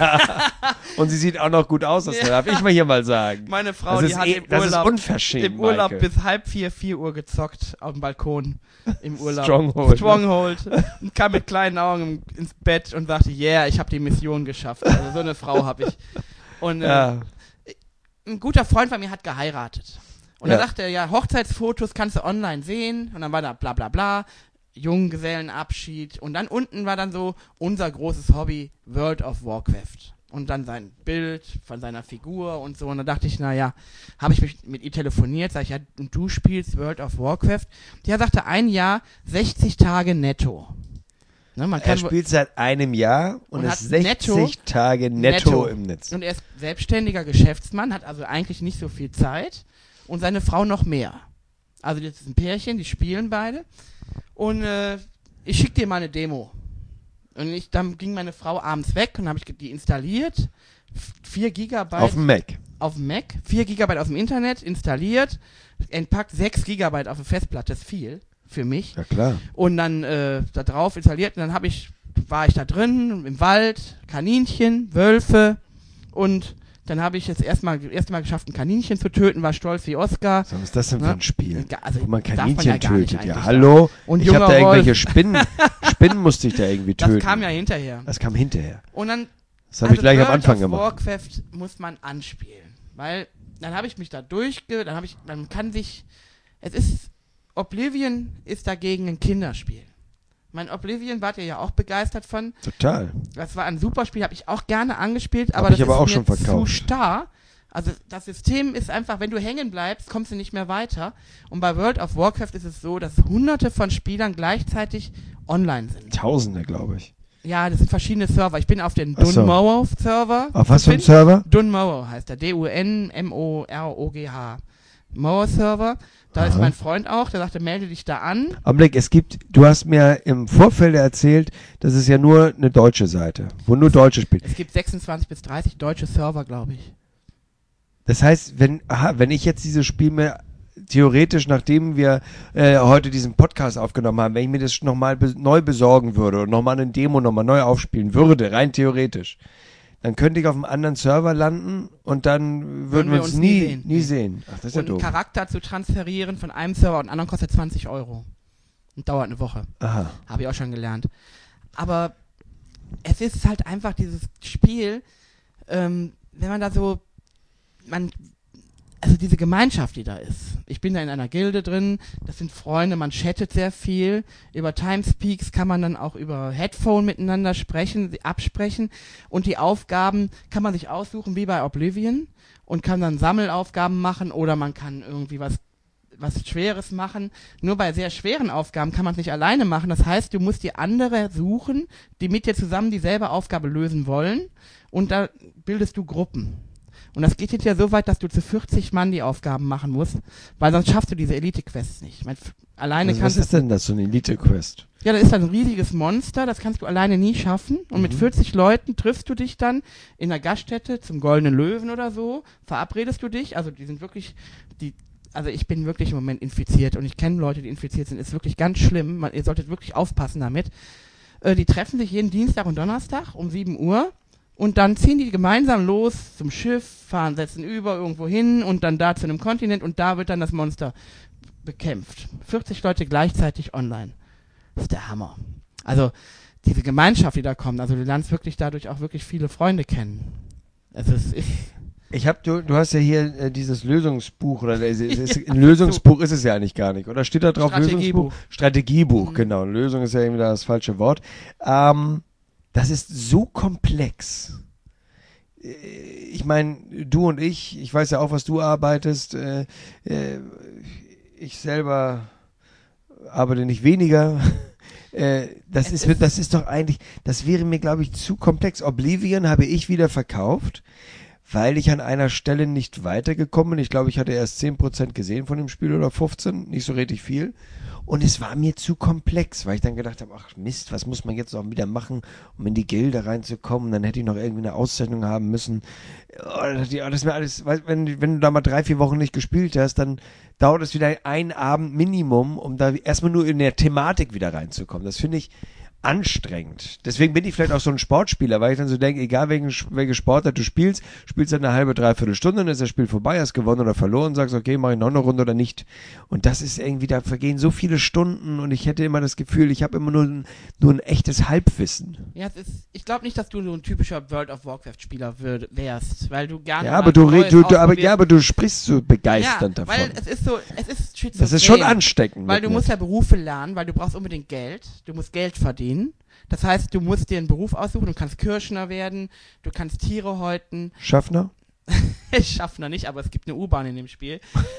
Und sie sieht auch noch gut aus, das darf ich mal hier mal sagen. Meine Frau, das die ist, hat eh, im das Urlaub, ist unverschämt, im Urlaub Maike. bis halb vier, vier Uhr gezockt auf dem Balkon. Im Urlaub. Stronghold. Stronghold. Und kam mit kleinen Augen ins Bett und sagte, yeah, ich habe die Mission geschafft. Also so eine Frau habe ich. Und äh, Ja. ein guter Freund von mir hat geheiratet. Und Ja. dann sagte er, ja, Hochzeitsfotos kannst du online sehen. Und dann war da bla bla bla, Junggesellenabschied. Und dann unten war dann so unser großes Hobby, World of Warcraft. Und dann sein Bild von seiner Figur und so. Und da dachte ich, naja, habe ich mich mit ihr telefoniert, sag ich, ja, und du spielst World of Warcraft? Der sagte, ein Jahr, sechzig Tage netto. Ne, man Er kann spielt seit einem Jahr und, Und ist hat sechzig netto- Tage netto, netto. im Netz. Und er ist selbstständiger Geschäftsmann, hat also eigentlich nicht so viel Zeit und seine Frau noch mehr. Also das ist ein Pärchen, die spielen beide und äh, ich schick dir mal eine Demo. Und ich, dann ging meine Frau abends weg und habe ich die installiert, vier Gigabyte Auf dem Mac. auf dem Mac, vier Gigabyte aus dem Internet installiert, entpackt sechs Gigabyte auf der Festplatte, das ist viel für mich. Ja klar. Und dann äh, da drauf installiert und dann habe ich, war ich da drin im Wald, Kaninchen, Wölfe und dann habe ich jetzt erstmal erstmal geschafft, ein Kaninchen zu töten, war stolz wie Oscar. Was ist das denn für Ja. ein Spiel? Also, Wo man darf man Kaninchen ja gar nicht tötet. Ja, eigentlich hallo? Und ich habe junger da irgendwelche Wolf. Spinnen. Spinnen musste ich da irgendwie töten. Das kam ja hinterher. Das kam hinterher. Und dann Das habe ich gleich am World Anfang of gemacht. Warcraft muss man anspielen, weil dann habe ich mich da durchge, dann habe ich, man kann sich, es ist, Oblivion ist dagegen ein Kinderspiel. Mein Oblivion wart ihr ja auch begeistert von. Total. Das war ein super Spiel, habe ich auch gerne angespielt, aber Hab ich das aber ist auch mir schon verkauft. zu starr. Also das System ist einfach, wenn du hängen bleibst, kommst du nicht mehr weiter. Und bei World of Warcraft ist es so, dass hunderte von Spielern gleichzeitig online sind. Tausende, glaube ich. Ja, das sind verschiedene Server. Ich bin auf den Ach so. Dunmow-Server. Auf was für ein Bin- Server? Dunmow heißt der. D U N M O R O G H. Mower-Server. Da ist Aha. mein Freund auch, der sagte, melde dich da an. Augenblick, es gibt, du hast mir im Vorfeld erzählt, das ist ja nur eine deutsche Seite, wo nur Deutsche spielen. Es gibt sechsundzwanzig bis dreißig deutsche Server, glaube ich. Das heißt, wenn, aha, wenn ich jetzt dieses Spiel mir theoretisch, nachdem wir äh, heute diesen Podcast aufgenommen haben, wenn ich mir das nochmal be- neu besorgen würde und nochmal eine Demo nochmal neu aufspielen würde, rein theoretisch, dann könnte ich auf einem anderen Server landen und dann würden wir uns nie, sehen. nie sehen. Ach, das ist ja Und einen doof. Charakter zu transferieren von einem Server und anderen kostet zwanzig Euro. Und dauert eine Woche. Aha. Habe ich auch schon gelernt. Aber es ist halt einfach dieses Spiel, ähm, wenn man da so, man, also diese Gemeinschaft, die da ist. Ich bin da in einer Gilde drin, das sind Freunde, man chattet sehr viel. Über Timespeaks kann man dann auch über Headphone miteinander sprechen, absprechen. Und die Aufgaben kann man sich aussuchen, wie bei Oblivion. Und kann dann Sammelaufgaben machen oder man kann irgendwie was was Schweres machen. Nur bei sehr schweren Aufgaben kann man es nicht alleine machen. Das heißt, du musst die andere suchen, die mit dir zusammen dieselbe Aufgabe lösen wollen. Und da bildest du Gruppen. Und das geht jetzt ja so weit, dass du zu vierzig Mann die Aufgaben machen musst, weil sonst schaffst du diese Elite-Quests nicht. Ich mein, alleine also kannst was ist denn das, so eine Elite-Quest? Ja, das ist ein riesiges Monster, das kannst du alleine nie schaffen. Und mhm. mit vierzig Leuten triffst du dich dann in der Gaststätte zum Goldenen Löwen oder so, verabredest du dich, also die sind wirklich, die, also ich bin wirklich im Moment infiziert und ich kenne Leute, die infiziert sind, ist wirklich ganz schlimm, man, ihr solltet wirklich aufpassen damit. Äh, die treffen sich jeden Dienstag und Donnerstag um sieben Uhr. Und dann ziehen die gemeinsam los zum Schiff, fahren, setzen über irgendwo hin und dann da zu einem Kontinent und da wird dann das Monster bekämpft. vierzig Leute gleichzeitig online. Das ist der Hammer. Also diese Gemeinschaft, die da kommt, also du lernst wirklich dadurch auch wirklich viele Freunde kennen. Also es ist... Ich hab, du, du hast ja hier äh, dieses Lösungsbuch, oder es ist, ja, ein Lösungsbuch so. Ist es ja eigentlich gar nicht, oder steht da drauf Strategiebuch. Lösungsbuch? Strategiebuch, mhm. genau. Lösung ist ja irgendwie das falsche Wort. Ähm... Das ist so komplex. Ich meine, du und ich, ich weiß ja auch, was du arbeitest. Äh, äh, ich selber arbeite nicht weniger. Äh, das ist, ist, das ist doch eigentlich, das wäre mir, glaube ich, zu komplex. Oblivion habe ich wieder verkauft, weil ich an einer Stelle nicht weitergekommen bin. Ich glaube, ich hatte erst zehn Prozent gesehen von dem Spiel oder fünfzehn, nicht so richtig viel. Und es war mir zu komplex, weil ich dann gedacht habe, ach Mist, was muss man jetzt noch wieder machen, um in die Gilde reinzukommen? Dann hätte ich noch irgendwie eine Auszeichnung haben müssen. Oh, das ist mir alles, wenn, wenn du da mal drei, vier Wochen nicht gespielt hast, dann dauert es wieder ein Abend Minimum, um da erstmal nur in der Thematik wieder reinzukommen. Das finde ich anstrengend. Deswegen bin ich vielleicht auch so ein Sportspieler, weil ich dann so denke, egal welchen, welche Sportart du spielst, spielst dann eine halbe, dreiviertel Stunde, dann ist das Spiel vorbei, hast gewonnen oder verloren, sagst, okay, mache ich noch eine Runde oder nicht. Und das ist irgendwie, da vergehen so viele Stunden und ich hätte immer das Gefühl, ich habe immer nur ein, nur ein echtes Halbwissen. Ja, es ist, ich glaube nicht, dass du so ein typischer World of Warcraft-Spieler würd, wärst, weil du gerne ja, aber du, du, du, aber, ja, aber du sprichst so begeisternd ja, davon. Weil es ist so, es ist schizophren. Das ist schon ansteckend. Weil du musst ja Berufe lernen, weil du brauchst unbedingt Geld, du musst Geld verdienen. Das heißt, du musst dir einen Beruf aussuchen, du kannst Kirschner werden, du kannst Tiere häuten. Schaffner? Schaffner nicht, aber es gibt eine U-Bahn in dem Spiel.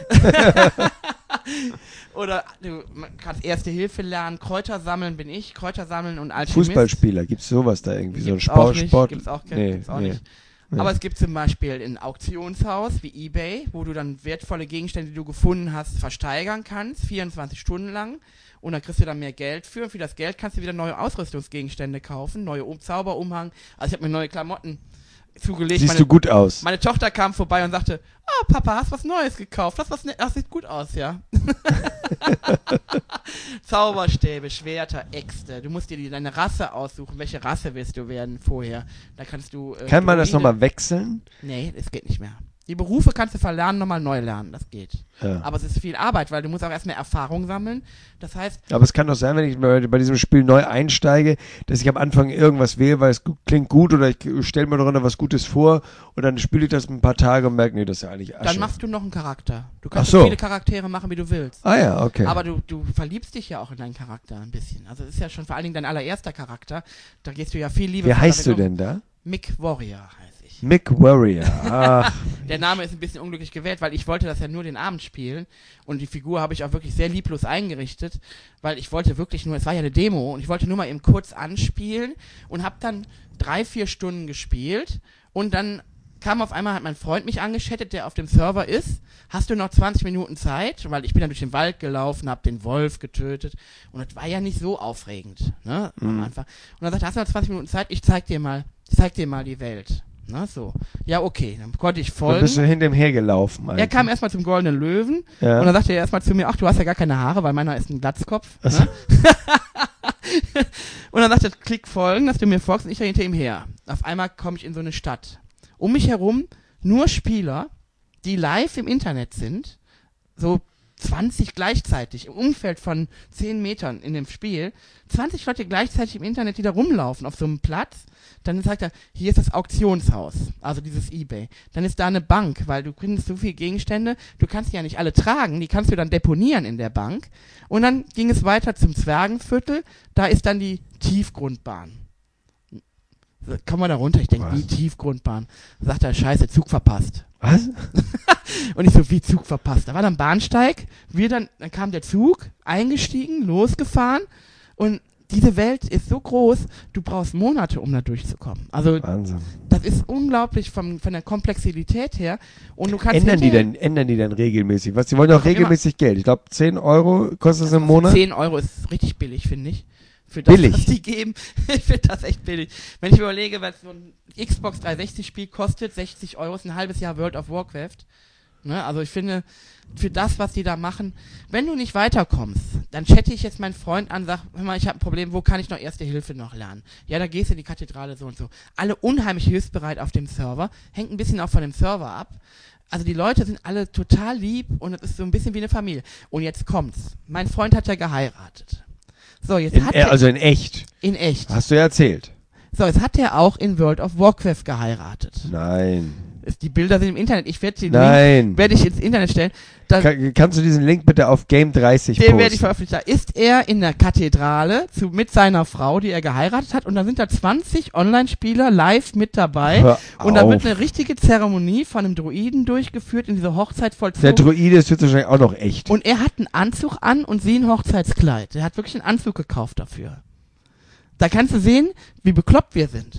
Oder du kannst Erste Hilfe lernen, Kräuter sammeln bin ich, Kräuter sammeln und Alchemist. Fußballspieler, gibt's sowas da irgendwie, gibt's so ein Sport? Auch nicht, Sport? Gibt's auch, nee, gibt's auch nee. nicht. Nee. Aber es gibt zum Beispiel ein Auktionshaus wie eBay, wo du dann wertvolle Gegenstände, die du gefunden hast, versteigern kannst, vierundzwanzig Stunden lang. Und dann kriegst du dann mehr Geld für. Und für das Geld kannst du wieder neue Ausrüstungsgegenstände kaufen, neue um Zauberumhang. Also ich habe mir neue Klamotten zugelegt. Siehst meine, du gut aus. Meine Tochter kam vorbei und sagte, oh Papa, hast was Neues gekauft? Das, was ne das sieht gut aus, ja. Zauberstäbe, Schwerter, Äxte. Du musst dir die, deine Rasse aussuchen. Welche Rasse willst du werden vorher? Da kannst du... Äh, Kann man das Druide- nochmal wechseln? Nee, das geht nicht mehr. Die Berufe kannst du verlernen, nochmal neu lernen, das geht. Ja. Aber es ist viel Arbeit, weil du musst auch erstmal Erfahrung sammeln. Das heißt... Aber es kann doch sein, wenn ich bei, bei diesem Spiel neu einsteige, dass ich am Anfang irgendwas wähle, weil es gu- klingt gut oder ich stelle mir darunter was Gutes vor und dann spiele ich das ein paar Tage und merke, nee, das ist ja eigentlich Asche. Dann machst du noch einen Charakter. Du kannst Ach so. so viele Charaktere machen, wie du willst. Ah ja, okay. Aber du, du verliebst dich ja auch in deinen Charakter ein bisschen. Also es ist ja schon vor allen Dingen dein allererster Charakter. Da gehst du ja viel Liebe... Wie heißt du denn da? Mick Warrior heißt ich. Mick Warrior. Ach. Der Name ist ein bisschen unglücklich gewählt, weil ich wollte das ja nur den Abend spielen und die Figur habe ich auch wirklich sehr lieblos eingerichtet, weil ich wollte wirklich nur, es war ja eine Demo und ich wollte nur mal eben kurz anspielen und habe dann drei, vier Stunden gespielt und dann kam auf einmal, hat mein Freund mich angeschattet, der auf dem Server ist, hast du noch zwanzig Minuten Zeit, weil ich bin dann durch den Wald gelaufen, habe den Wolf getötet und das war ja nicht so aufregend, ne, am Mhm. Anfang. Und dann sagte er, hast du noch zwanzig Minuten Zeit, ich zeig dir mal, ich zeig dir mal die Welt. Na so. Ja, okay, dann konnte ich Dann folgen. bist du hinter ihm hergelaufen. Er eigentlich. kam erstmal zum Goldenen Löwen Ja. und dann sagte er erstmal zu mir, ach, du hast ja gar keine Haare, weil meiner ist ein Glatzkopf. Ach so. Ne? Und dann sagte er, klick folgen, dass du mir folgst und ich da hinter ihm her. Auf einmal komme ich in so eine Stadt. Um mich herum nur Spieler, die live im Internet sind, so zwanzig gleichzeitig im Umfeld von zehn Metern in dem Spiel, zwanzig Leute gleichzeitig im Internet, die da rumlaufen auf so einem Platz, dann sagt er, hier ist das Auktionshaus, also dieses eBay. Dann ist da eine Bank, weil du kriegst so viele Gegenstände, du kannst die ja nicht alle tragen, die kannst du dann deponieren in der Bank. Und dann ging es weiter zum Zwergenviertel, da ist dann die Tiefgrundbahn. So, komm mal da runter, ich denke, wie Tiefgrundbahn. Da sagt er, scheiße, Zug verpasst. Was? Und ich so, wie Zug verpasst? Da war dann Bahnsteig, wir dann, dann kam der Zug, eingestiegen, losgefahren und diese Welt ist so groß, du brauchst Monate, um da durchzukommen. Also Wahnsinn. Das ist unglaublich vom, von der Komplexität her. Und du kannst ändern die denn, ändern die dann regelmäßig? Was? Die wollen auch regelmäßig Geld. Ich glaube, zehn Euro kostet es im Monat. zehn Euro ist richtig billig, finde ich. Für das, billig? was die geben. Ich finde das echt billig. Wenn ich überlege, was so ein Xbox dreihundertsechzig Spiel kostet, sechzig Euro, ist ein halbes Jahr World of Warcraft. Ne? Also ich finde, für das, was die da machen, wenn du nicht weiterkommst, dann chatte ich jetzt meinen Freund an, sag, hör mal, ich habe ein Problem, wo kann ich noch Erste Hilfe noch lernen? Ja, da gehst du in die Kathedrale so und so. Alle unheimlich hilfsbereit auf dem Server, hängt ein bisschen auch von dem Server ab. Also die Leute sind alle total lieb und es ist so ein bisschen wie eine Familie. Und jetzt kommt's. Mein Freund hat ja geheiratet. So, jetzt in, hat äh, er, also in echt? In echt. Hast du ja erzählt. So, jetzt hat er auch in World of Warcraft geheiratet. Nein. Die Bilder sind im Internet. Ich werde den Nein. Link werde ich ins Internet stellen. Da, Kann, kannst du diesen Link bitte auf Game dreißig den posten? werde ich veröffentlichen. Da ist er in der Kathedrale zu, mit seiner Frau, die er geheiratet hat. Und da sind da zwanzig Online-Spieler live mit dabei. Hör und da auf. wird eine richtige Zeremonie von einem Druiden durchgeführt, in dieser Hochzeit vollzogen. Der Druide ist jetzt wahrscheinlich auch noch echt. Und er hat einen Anzug an und sie ein Hochzeitskleid. Er hat wirklich einen Anzug gekauft dafür. Da kannst du sehen, wie bekloppt wir sind.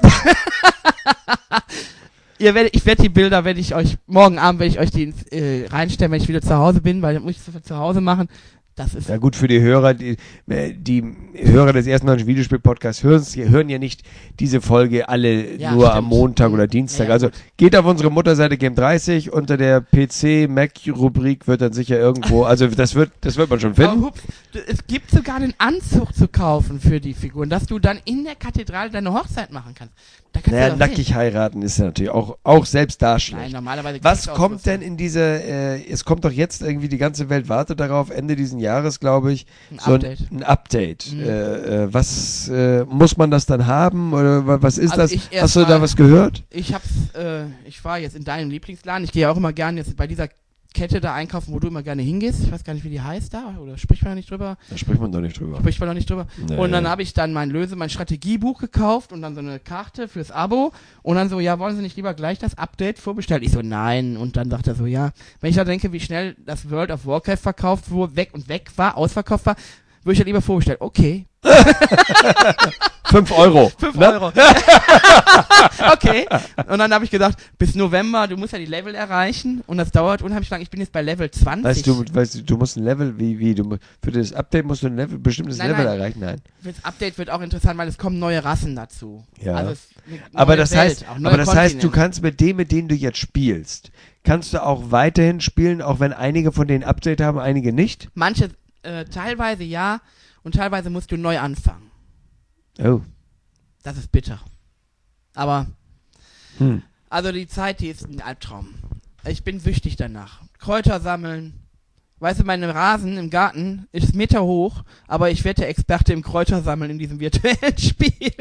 Ihr werdet, ich werde die Bilder, werde ich euch, morgen Abend werde ich euch die äh, reinstellen, wenn ich wieder zu Hause bin, weil dann muss ich das zu Hause machen. Das ist ja gut, für die Hörer, die, die Hörer des ersten deutschen Videospiel-Podcasts hören, hören ja nicht diese Folge alle Ja, nur stimmt. am Montag oder Dienstag. Ja, ja, also gut. geht auf unsere Mutterseite Game dreißig, unter der P C-Mac-Rubrik wird dann sicher irgendwo, also das wird, das wird man schon Aber finden. hups, du, es gibt sogar einen Anzug zu kaufen für die Figuren, dass du dann in der Kathedrale deine Hochzeit machen kannst. Da kannst Naja, du doch nackig sehen. heiraten ist ja natürlich auch, auch selbst da Nein, schlecht. normalerweise Was gibt's auch kommt so- denn in diese, äh, es kommt doch jetzt irgendwie, die ganze Welt wartet darauf, Ende diesen Jahres, glaube ich, Ein so Update. ein, ein Update. Mhm. Äh, äh, was, äh, muss man das dann haben, oder wa- was ist Also das? ich erst Hast du mal- da was gehört? Ich hab's, äh, ich war jetzt in deinem Lieblingsladen. Ich gehe ja auch immer gerne jetzt bei dieser Kette da einkaufen, wo du immer gerne hingehst. Ich weiß gar nicht, wie die heißt da, oder spricht man da nicht drüber? Da spricht man doch nicht drüber. Spricht man noch nicht drüber. Nee. Und dann habe ich dann mein Löse, mein Strategiebuch gekauft und dann so eine Karte fürs Abo. Und dann so, ja, wollen Sie nicht lieber gleich das Update vorbestellt? Ich so, nein. Und dann sagt er so, ja. Wenn ich da denke, wie schnell das World of Warcraft verkauft wurde, weg und weg war, ausverkauft war, würde ich ja lieber vorbestellen. Okay. Fünf Euro. Fünf Ne? Euro. Okay. Und dann habe ich gedacht, bis November, du musst ja die Level erreichen und das dauert unheimlich lang. Ich bin jetzt bei Level zwanzig. Weißt du, weißt du, du musst ein Level, wie, wie, du, mu- für das Update musst du ein Level, bestimmtes Nein, Level nein. erreichen, nein. Das Update wird auch interessant, weil es kommen neue Rassen dazu. Ja. Also es, eine Aber neue das Welt, heißt, auch neue aber das heißt, du Kontinente. kannst mit dem, mit denen du jetzt spielst, kannst du auch weiterhin spielen, auch wenn einige von denen Update haben, einige nicht? Manche, äh, teilweise ja und teilweise musst du neu anfangen. Oh. Das ist bitter. Aber, Hm. also die Zeit, die ist ein Albtraum. Ich bin süchtig danach. Kräuter sammeln. Weißt du, mein Rasen im Garten ist Meter hoch, aber ich werde der Experte im Kräutersammeln in diesem virtuellen Spiel.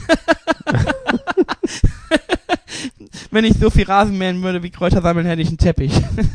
Wenn ich so viel Rasen mähen würde wie Kräuter sammeln, hätte ich einen Teppich.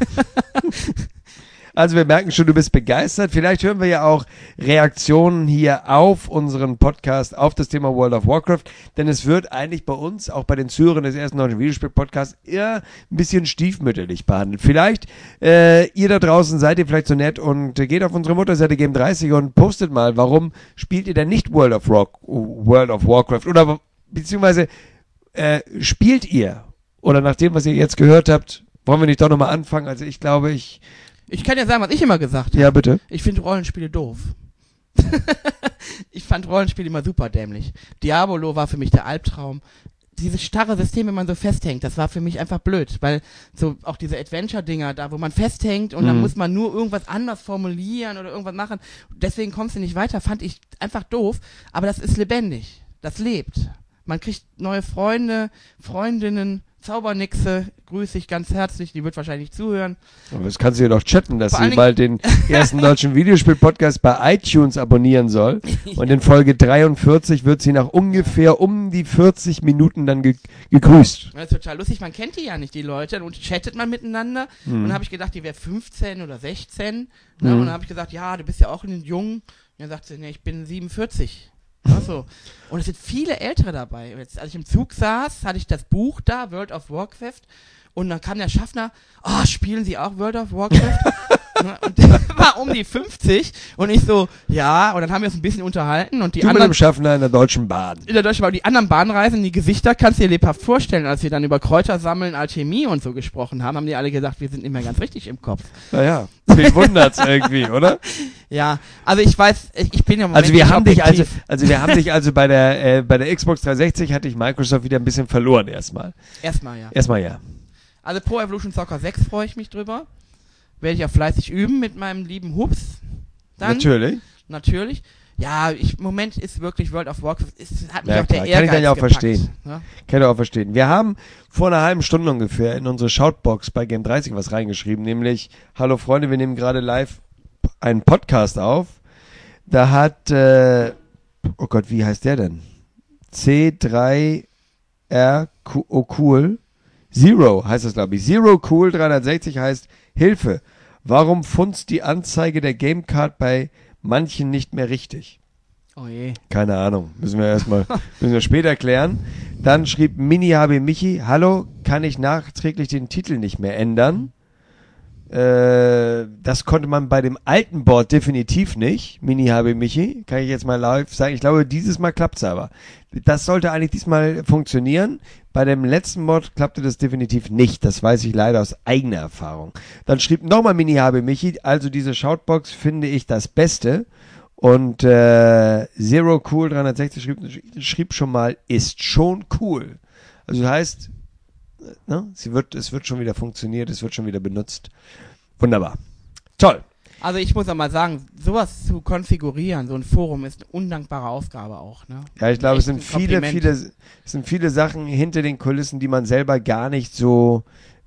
Also wir merken schon, du bist begeistert. Vielleicht hören wir ja auch Reaktionen hier auf unseren Podcast, auf das Thema World of Warcraft. Denn es wird eigentlich bei uns, auch bei den Zuhörern des ersten deutschen Videospiel-Podcasts, eher ein bisschen stiefmütterlich behandelt. Vielleicht, äh, ihr da draußen seid ihr vielleicht so nett und äh, geht auf unsere Mutterseite Game dreißig und postet mal, warum spielt ihr denn nicht World of, Rock, World of Warcraft? Oder beziehungsweise äh, spielt ihr? Oder nach dem, was ihr jetzt gehört habt, wollen wir nicht doch nochmal anfangen? Also ich glaube, ich... Ich kann ja sagen, was ich immer gesagt habe. Ja, bitte. Ich finde Rollenspiele doof. Ich fand Rollenspiele immer super dämlich. Diabolo war für mich der Albtraum. Dieses starre System, wenn man so festhängt, das war für mich einfach blöd, weil so auch diese Adventure-Dinger da, wo man festhängt und Mhm. dann muss man nur irgendwas anders formulieren oder irgendwas machen, deswegen kommst du nicht weiter, fand ich einfach doof, aber das ist lebendig, das lebt. Man kriegt neue Freunde, Freundinnen, Zaubernixe, grüße ich ganz herzlich, die wird wahrscheinlich zuhören. Aber das kannst du ja doch chatten, dass Vor sie allen mal den ersten deutschen Videospiel-Podcast bei iTunes abonnieren soll. Und in Folge dreiundvierzig wird sie nach ungefähr um die vierzig Minuten dann ge- gegrüßt. Das ist total lustig, man kennt die ja nicht, die Leute, und chattet man miteinander. Mhm. Und dann habe ich gedacht, die wäre fünfzehn oder sechzehn. Ne? Mhm. Und dann habe ich gesagt, ja, du bist ja auch ein Jung. Und dann sagt sie, nee, ich bin siebenundvierzig. Ach so. Und es sind viele Ältere dabei. Jetzt, als ich im Zug saß, hatte ich das Buch da, World of Warcraft. Und dann kam der Schaffner, oh, spielen Sie auch World of Warcraft? Und der war um die fünfzig. Und ich so, ja. Und dann haben wir uns ein bisschen unterhalten. Und die Du mit anderen, dem Schaffner in der Deutschen Bahn. in der Deutschen Bahn, die anderen Bahnreisen, die Gesichter kannst du dir lebhaft vorstellen. Als wir dann über Kräuter sammeln, Alchemie und so gesprochen haben, haben die alle gesagt, wir sind nicht mehr ganz richtig im Kopf. Naja, wen wundert's irgendwie, oder? Ja, also ich weiß, ich, ich bin ja im Moment Also wir nicht haben dich also, objektiv. also wir haben dich also bei der, äh, bei der Xbox dreihundertsechzig hatte ich Microsoft wieder ein bisschen verloren erstmal. Erstmal, ja. Erstmal ja. Also Pro Evolution Soccer sechs freue ich mich drüber. Werde ich ja fleißig üben mit meinem lieben Hubs. Dann, Natürlich. Natürlich. Ja, ich, im Moment ist wirklich World of Warcraft, ist, hat mich Ja, auch der klar, Ehrgeiz kann ich dann ja auch gepackt, verstehen. ne? Kann ich auch verstehen. Wir haben vor einer halben Stunde ungefähr in unsere Shoutbox bei Game dreißig was reingeschrieben, nämlich, hallo Freunde, wir nehmen gerade live einen Podcast auf. Da hat, äh, oh Gott, wie heißt der denn? C drei R Q, oh cool. Zero heißt das, glaube ich. Zero Cool dreihundertsechzig heißt Hilfe. Warum funzt die Anzeige der Gamecard bei manchen nicht mehr richtig? Oh je. Keine Ahnung. Müssen wir erstmal, müssen wir später klären. Dann schrieb Mini H B Michi, hallo, kann ich nachträglich den Titel nicht mehr ändern? Äh, das konnte man bei dem alten Board definitiv nicht. Mini H B Michi, kann ich jetzt mal live sagen. Ich glaube, dieses Mal klappt's aber. Das sollte eigentlich diesmal funktionieren. Bei dem letzten Mod klappte das definitiv nicht. Das weiß ich leider aus eigener Erfahrung. Dann schrieb nochmal Mini H B Michi, also diese Shoutbox finde ich das Beste. Und äh, Zero Cool dreihundertsechzig schrieb, schrieb schon mal, ist schon cool. Also heißt, ne, sie wird, es wird schon wieder funktioniert, es wird schon wieder benutzt. Wunderbar. Toll. Also ich muss auch mal sagen, sowas zu konfigurieren, so ein Forum ist eine undankbare Aufgabe auch, ne? Ja, ich glaube, es sind Echt ein viele, Kompliment. viele, es sind viele Sachen hinter den Kulissen, die man selber gar nicht so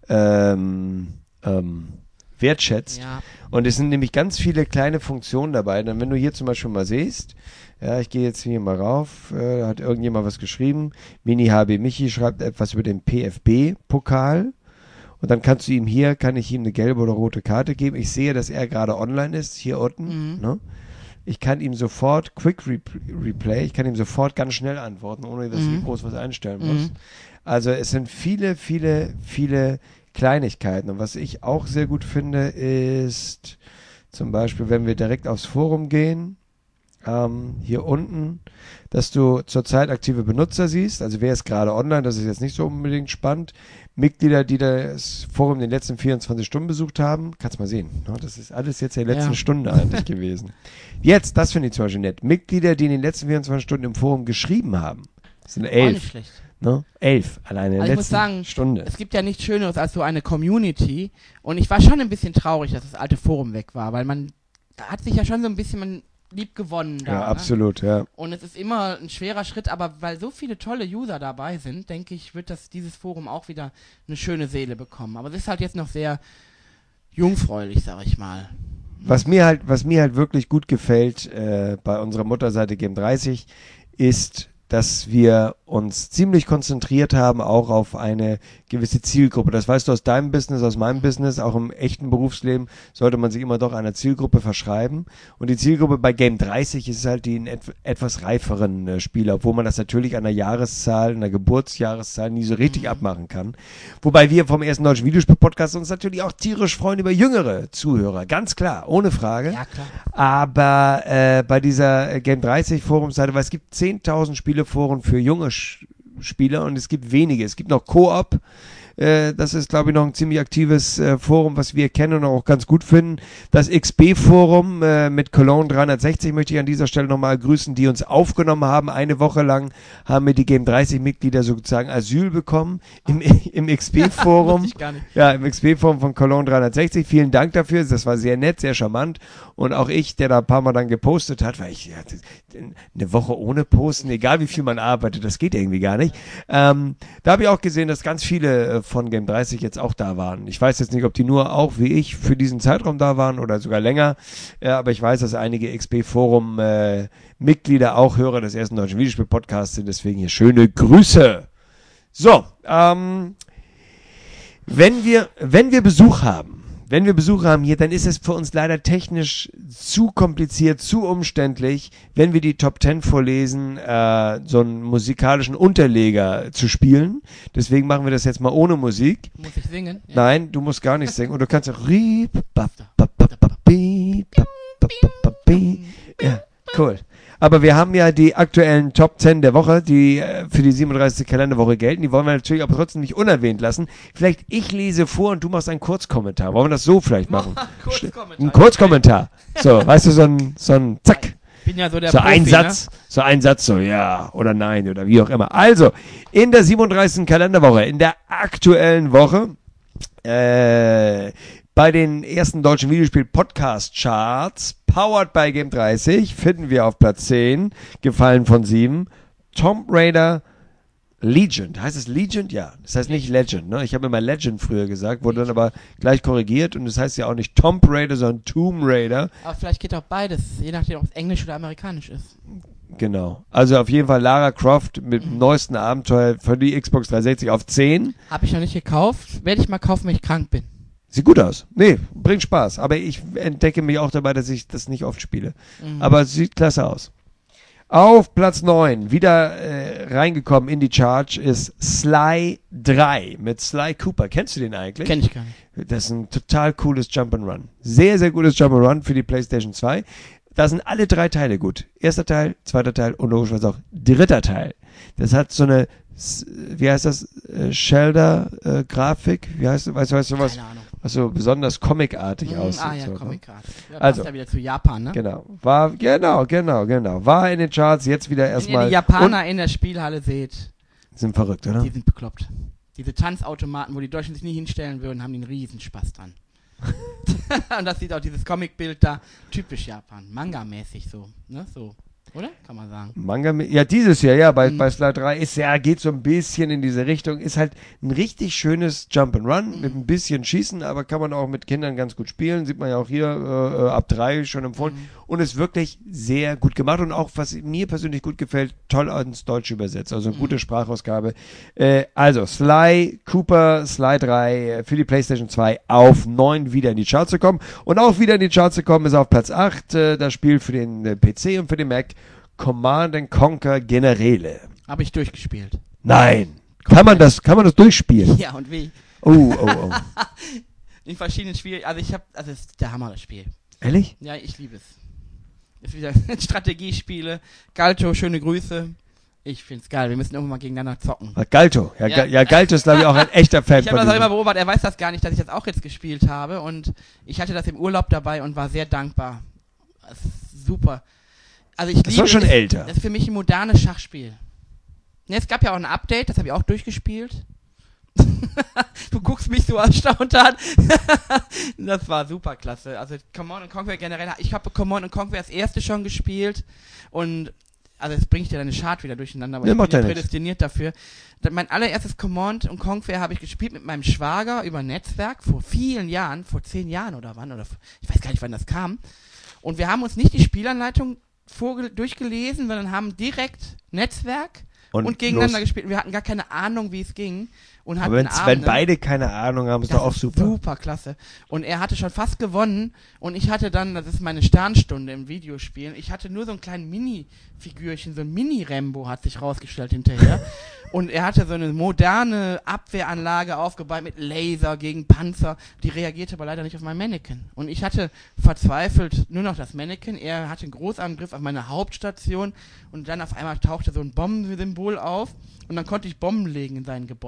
ähm, ähm, wertschätzt. Ja. Und es sind nämlich ganz viele kleine Funktionen dabei. Dann, wenn du hier zum Beispiel mal siehst, ja, ich gehe jetzt hier mal rauf, äh, da hat irgendjemand was geschrieben. Mini H B Michi schreibt etwas über den P F B-Pokal. Und dann kannst du ihm hier, kann ich ihm eine gelbe oder rote Karte geben. Ich sehe, dass er gerade online ist, hier unten. Mhm. Ne? Ich kann ihm sofort Quick Re- Replay, ich kann ihm sofort ganz schnell antworten, ohne dass Mhm. ich groß was einstellen Mhm. muss. Also es sind viele, viele, viele Kleinigkeiten. Und was ich auch sehr gut finde, ist zum Beispiel, wenn wir direkt aufs Forum gehen, ähm, hier unten, dass du zurzeit aktive Benutzer siehst. Also wer ist gerade online, das ist jetzt nicht so unbedingt spannend. Mitglieder, die das Forum in den letzten vierundzwanzig Stunden besucht haben, kannst mal sehen. Ne? Das ist alles jetzt in der letzten Ja. Stunde eigentlich gewesen. Jetzt, das finde ich zum Beispiel nett. Mitglieder, die in den letzten vierundzwanzig Stunden im Forum geschrieben haben. Das sind Auch nicht elf. schlecht. Ne? Elf alleine in Also der ich muss letzten sagen, Stunde. Es gibt ja nichts Schöneres als so eine Community. Und ich war schon ein bisschen traurig, dass das alte Forum weg war, weil man da hat sich ja schon so ein bisschen man lieb gewonnen da. Ja, ne? absolut, ja. Und es ist immer ein schwerer Schritt, aber weil so viele tolle User dabei sind, denke ich, wird das dieses Forum auch wieder eine schöne Seele bekommen. Aber es ist halt jetzt noch sehr jungfräulich, sag ich mal. Was mir halt, was mir halt wirklich gut gefällt äh, bei unserer Mutterseite Game dreißig ist, dass wir uns ziemlich konzentriert haben auch auf eine gewisse Zielgruppe. Das weißt du aus deinem Business, aus meinem Business, auch im echten Berufsleben sollte man sich immer doch einer Zielgruppe verschreiben. Und die Zielgruppe bei Game dreißig ist halt die et etwas reiferen äh, Spieler, obwohl man das natürlich an der Jahreszahl, an der Geburtsjahreszahl nie so richtig Mhm. abmachen kann. Wobei wir vom ersten deutschen Videospiel-Podcast uns natürlich auch tierisch freuen über jüngere Zuhörer, ganz klar, ohne Frage. Ja, klar. Aber äh, bei dieser äh, Game dreißig Forumseite, weil es gibt zehntausend Spieleforen für junge Sch Spieler und es gibt wenige. Es gibt noch Koop, Äh, das ist, glaube ich, noch ein ziemlich aktives äh, Forum, was wir kennen und auch ganz gut finden. Das X B-Forum äh, mit Cologne dreihundertsechzig möchte ich an dieser Stelle nochmal grüßen, die uns aufgenommen haben. Eine Woche lang haben wir die Game dreißig-Mitglieder sozusagen Asyl bekommen im, im X B-Forum. Ja, im X B-Forum von Cologne dreihundertsechzig. Vielen Dank dafür. Das war sehr nett, sehr charmant. Und auch ich, der da ein paar Mal dann gepostet hat, weil ich ja, eine Woche ohne Posten, egal wie viel man arbeitet, das geht irgendwie gar nicht. Ähm, da habe ich auch gesehen, dass ganz viele äh, von Game dreißig jetzt auch da waren. Ich weiß jetzt nicht, ob die nur auch wie ich für diesen Zeitraum da waren oder sogar länger, äh, aber ich weiß, dass einige X B-Forum äh, Mitglieder auch Hörer des ersten deutschen Videospiel-Podcasts sind, deswegen hier schöne Grüße. So, ähm, wenn wir, wenn wir Besuch haben, Wenn wir Besuch haben hier, dann ist es für uns leider technisch zu kompliziert, zu umständlich, wenn wir die Top Ten vorlesen, äh, so einen musikalischen Unterleger zu spielen. Deswegen machen wir das jetzt mal ohne Musik. Muss ich singen? Ja. Nein, du musst gar nicht singen. Und du kannst auch ja, cool. Aber wir haben ja die aktuellen Top zehn der Woche, die äh, für die siebenunddreißigste Kalenderwoche gelten. Die wollen wir natürlich aber trotzdem nicht unerwähnt lassen. Vielleicht ich lese vor und du machst einen Kurzkommentar. Wollen wir das so vielleicht machen? Kurzkommentar. Ein Kurzkommentar. So, weißt du, so ein, so ein Zack. Ich bin ja so der So Profi, ein Satz, ne? so ein Satz, so ja oder nein oder wie auch immer. Also, in der siebenunddreißigsten Kalenderwoche, in der aktuellen Woche, äh, bei den ersten deutschen Videospiel-Podcast-Charts, powered by Game dreißig, finden wir auf Platz zehn, gefallen von sieben, Tomb Raider Legend. Heißt es Legend? Ja. Das heißt nicht Legend, ne? Ich habe immer Legend früher gesagt, wurde dann aber gleich korrigiert und das heißt ja auch nicht Tomb Raider, sondern Tomb Raider. Aber vielleicht geht auch beides, je nachdem, ob es Englisch oder Amerikanisch ist. Genau. Also auf jeden Fall Lara Croft mit dem neuesten Abenteuer für die Xbox dreihundertsechzig auf zehn. Habe ich noch nicht gekauft. Werde ich mal kaufen, wenn ich krank bin. Sieht gut aus. Nee, bringt Spaß. Aber ich entdecke mich auch dabei, dass ich das nicht oft spiele. Mhm. Aber es sieht klasse aus. Auf Platz neun, wieder äh, reingekommen in die Charge, ist Sly drei mit Sly Cooper. Kennst du den eigentlich? Kenn ich gar nicht. Das ist ein total cooles Jump'n'Run. Sehr, sehr gutes Jump'n'Run für die PlayStation zwei. Da sind alle drei Teile gut. Erster Teil, zweiter Teil und logischerweise auch dritter Teil. Das hat so eine, wie heißt das, äh, Shelder-Grafik? Äh, wie heißt das? Weißt du, weißt du was? Keine Ahnung. Was so besonders comicartig Mm, aussieht. ah ja, so, ne? comicartig. Ja, Also, passt ja wieder zu Japan, ne? Genau. War, genau, genau, genau. War in den Charts, jetzt wieder Wenn erstmal. ihr die Japaner in der Spielhalle seht, Sind verrückt, oder? die sind bekloppt. Diese Tanzautomaten, wo die Deutschen sich nie hinstellen würden, haben die einen Riesenspaß dran. Und das sieht auch dieses Comicbild da, typisch Japan, Manga-mäßig so, ne, so, oder? Kann man sagen. Manga, ja, dieses Jahr, ja, bei, Mhm. bei Sly drei ist ja, geht so ein bisschen in diese Richtung, ist halt ein richtig schönes Jump'n'Run Mhm. mit ein bisschen Schießen, aber kann man auch mit Kindern ganz gut spielen, sieht man ja auch hier, äh, ab drei schon empfohlen Mhm. und ist wirklich sehr gut gemacht und auch, was mir persönlich gut gefällt, toll ins Deutsche übersetzt, also eine Mhm. gute Sprachausgabe. Äh, also, Sly Cooper, Sly drei äh, für die PlayStation zwei auf neun wieder in die Charts zu kommen und auch wieder in die Charts zu kommen ist auf Platz acht, äh, das Spiel für den äh, P C und für den Mac, Command and Conquer Generäle. Habe ich durchgespielt. Nein. Kann man das, kann man das durchspielen? Ja, und wie? Oh, oh, oh. In verschiedenen Spielen, also ich habe, also es ist der Hammer, das Spiel. Ehrlich? Ja, ich liebe es. Ist wieder Strategiespiele. Galto, schöne Grüße. Ich find's geil, wir müssen irgendwann mal gegeneinander zocken. Ah, Galto. Ja, Ja. Ga- ja Galto ist, glaube ich, auch ein echter Fan Ich habe von das auch immer diesem. beobachtet, er weiß das gar nicht, dass ich das auch jetzt gespielt habe und ich hatte das im Urlaub dabei und war sehr dankbar. Das ist super. Also ich Das liebe war schon es. älter. Das ist für mich ein modernes Schachspiel. Ne, es gab ja auch ein Update, das habe ich auch durchgespielt. Du guckst mich so erstaunt an. Das war super klasse. Also Command and Conquer generell, ich habe Command and Conquer das erste schon gespielt und also jetzt bringe ich dir deine Chart wieder durcheinander, aber Nee, ich macht bin ja ja nichts. prädestiniert dafür. Da- Mein allererstes Command und Conquer habe ich gespielt mit meinem Schwager über Netzwerk vor vielen Jahren, vor zehn Jahren oder wann, oder ich weiß gar nicht, wann das kam. Und wir haben uns nicht die Spielanleitung vorge- durchgelesen, sondern haben direkt Netzwerk und, Und gegeneinander los. gespielt. Wir hatten gar keine Ahnung, wie es ging. Und hatten Aber wenn's, wenn Abende. beide keine Ahnung haben, ist Das doch auch ist super. Super klasse. Und er hatte schon fast gewonnen und ich hatte dann, das ist meine Sternstunde im Videospielen, ich hatte nur so ein kleines Mini-Figürchen, so ein Mini-Rambo hat sich rausgestellt hinterher. Und er hatte so eine moderne Abwehranlage aufgebaut mit Laser gegen Panzer. Die reagierte aber leider nicht auf mein Mannequin. Und ich hatte verzweifelt nur noch das Mannequin. Er hatte einen Großangriff auf meine Hauptstation und dann auf einmal tauchte so ein Bombensymbol auf und dann konnte ich Bomben legen in seinen Gebäuden.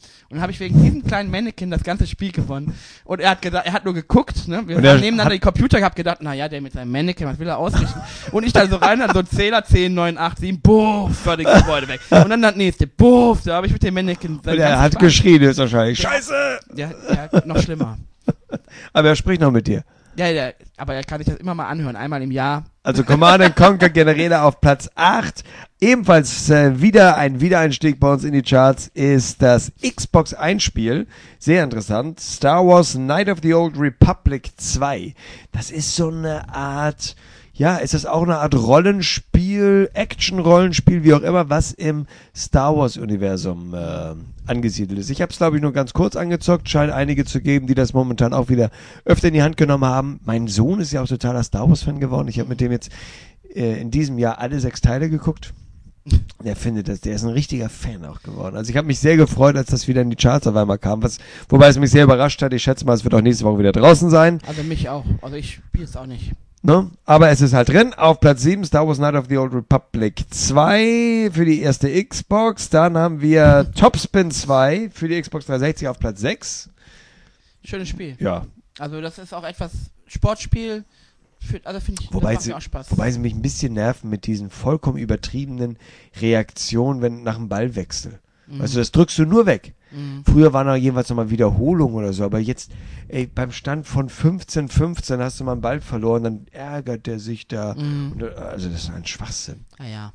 Und dann habe ich wegen diesem kleinen Mannequin das ganze Spiel gewonnen. Und er hat gedacht, er hat nur geguckt, ne? Wir Und haben er nebeneinander hat- die Computer gehabt, gedacht, na ja, der mit seinem Mannequin, was will er ausrichten? Und ich dann so rein, dann so Zähler, zehn, neun, acht, sieben, buff, war das Gebäude weg. Und dann das nächste, buff, da habe ich mit dem Mannequin... Und er hat geschrien, ist wahrscheinlich. Scheiße! Ja, ja, noch schlimmer. Aber er spricht noch mit dir. Ja, ja, aber er kann sich das immer mal anhören, einmal im Jahr. Also Command and Conquer Generäle auf Platz acht. Ebenfalls äh, wieder ein Wiedereinstieg bei uns in die Charts ist das Xbox Einspiel. Sehr interessant. Star Wars Knight of the Old Republic zwei. Das ist so eine Art, ja, ist das auch eine Art Rollenspiel, Action-Rollenspiel, wie auch immer, was im Star Wars Universum äh, angesiedelt ist. Ich habe es, glaube ich, nur ganz kurz angezockt. Scheint einige zu geben, die das momentan auch wieder öfter in die Hand genommen haben. Mein Sohn ist ja auch totaler Star Wars-Fan geworden. Ich habe mit dem jetzt äh, in diesem Jahr alle sechs Teile geguckt. Der findet das, der ist ein richtiger Fan auch geworden. Also ich habe mich sehr gefreut, als das wieder in die Charts auf einmal kam, was, wobei es mich sehr überrascht hat. Ich schätze mal, es wird auch nächste Woche wieder draußen sein. Also mich auch. Also ich spiele es auch nicht. Ne? Aber es ist halt drin. Auf Platz sieben Star Wars Knight of the Old Republic zwei für die erste Xbox. Dann haben wir Topspin zwei für die Xbox dreihundertsechzig auf Platz sechs. Schönes Spiel. Ja. Also das ist auch etwas Sportspiel. Für, also finde ich, Wobei das macht sie, mir auch Spaß. wobei sie mich ein bisschen nerven mit diesen vollkommen übertriebenen Reaktionen, wenn nach dem Ballwechsel. Mhm. Weißt du, das drückst du nur weg. Mhm. Früher waren da jeweils nochmal Wiederholungen oder so, aber jetzt, ey, beim Stand von fünfzehn fünfzehn hast du mal einen Ball verloren, dann ärgert der sich da. Mhm. Und, also das ist ein Schwachsinn. Naja.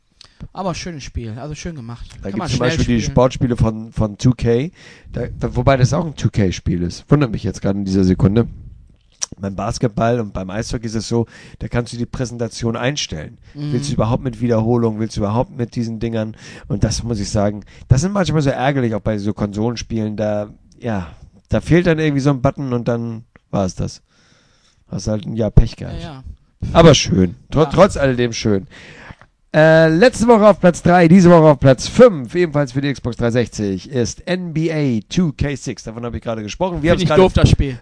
Aber schönes Spiel, also schön gemacht. Da Kann gibt man es zum schnell Beispiel die spielen. Sportspiele von, von zwei K, da, da, wobei das auch ein zwei K-Spiel ist. Wundert mich jetzt gerade in dieser Sekunde. Beim Basketball und beim Eishockey ist es so, da kannst du die Präsentation einstellen. Mhm. Willst du überhaupt mit Wiederholung, willst du überhaupt mit diesen Dingern? Und das muss ich sagen, das sind manchmal so ärgerlich, auch bei so Konsolenspielen, da, ja, da fehlt dann irgendwie so ein Button und dann war es das. Hast halt ein Jahr Pech Ja, gehabt. ja. Aber schön. Tr Ja. Trotz alledem schön. Äh, letzte Woche auf Platz drei, diese Woche auf Platz fünf, ebenfalls für die Xbox dreihundertsechzig, ist N B A zwei K sechs. Davon habe ich gerade gesprochen. Wir haben Finde es ich doof, gerade das Spiel.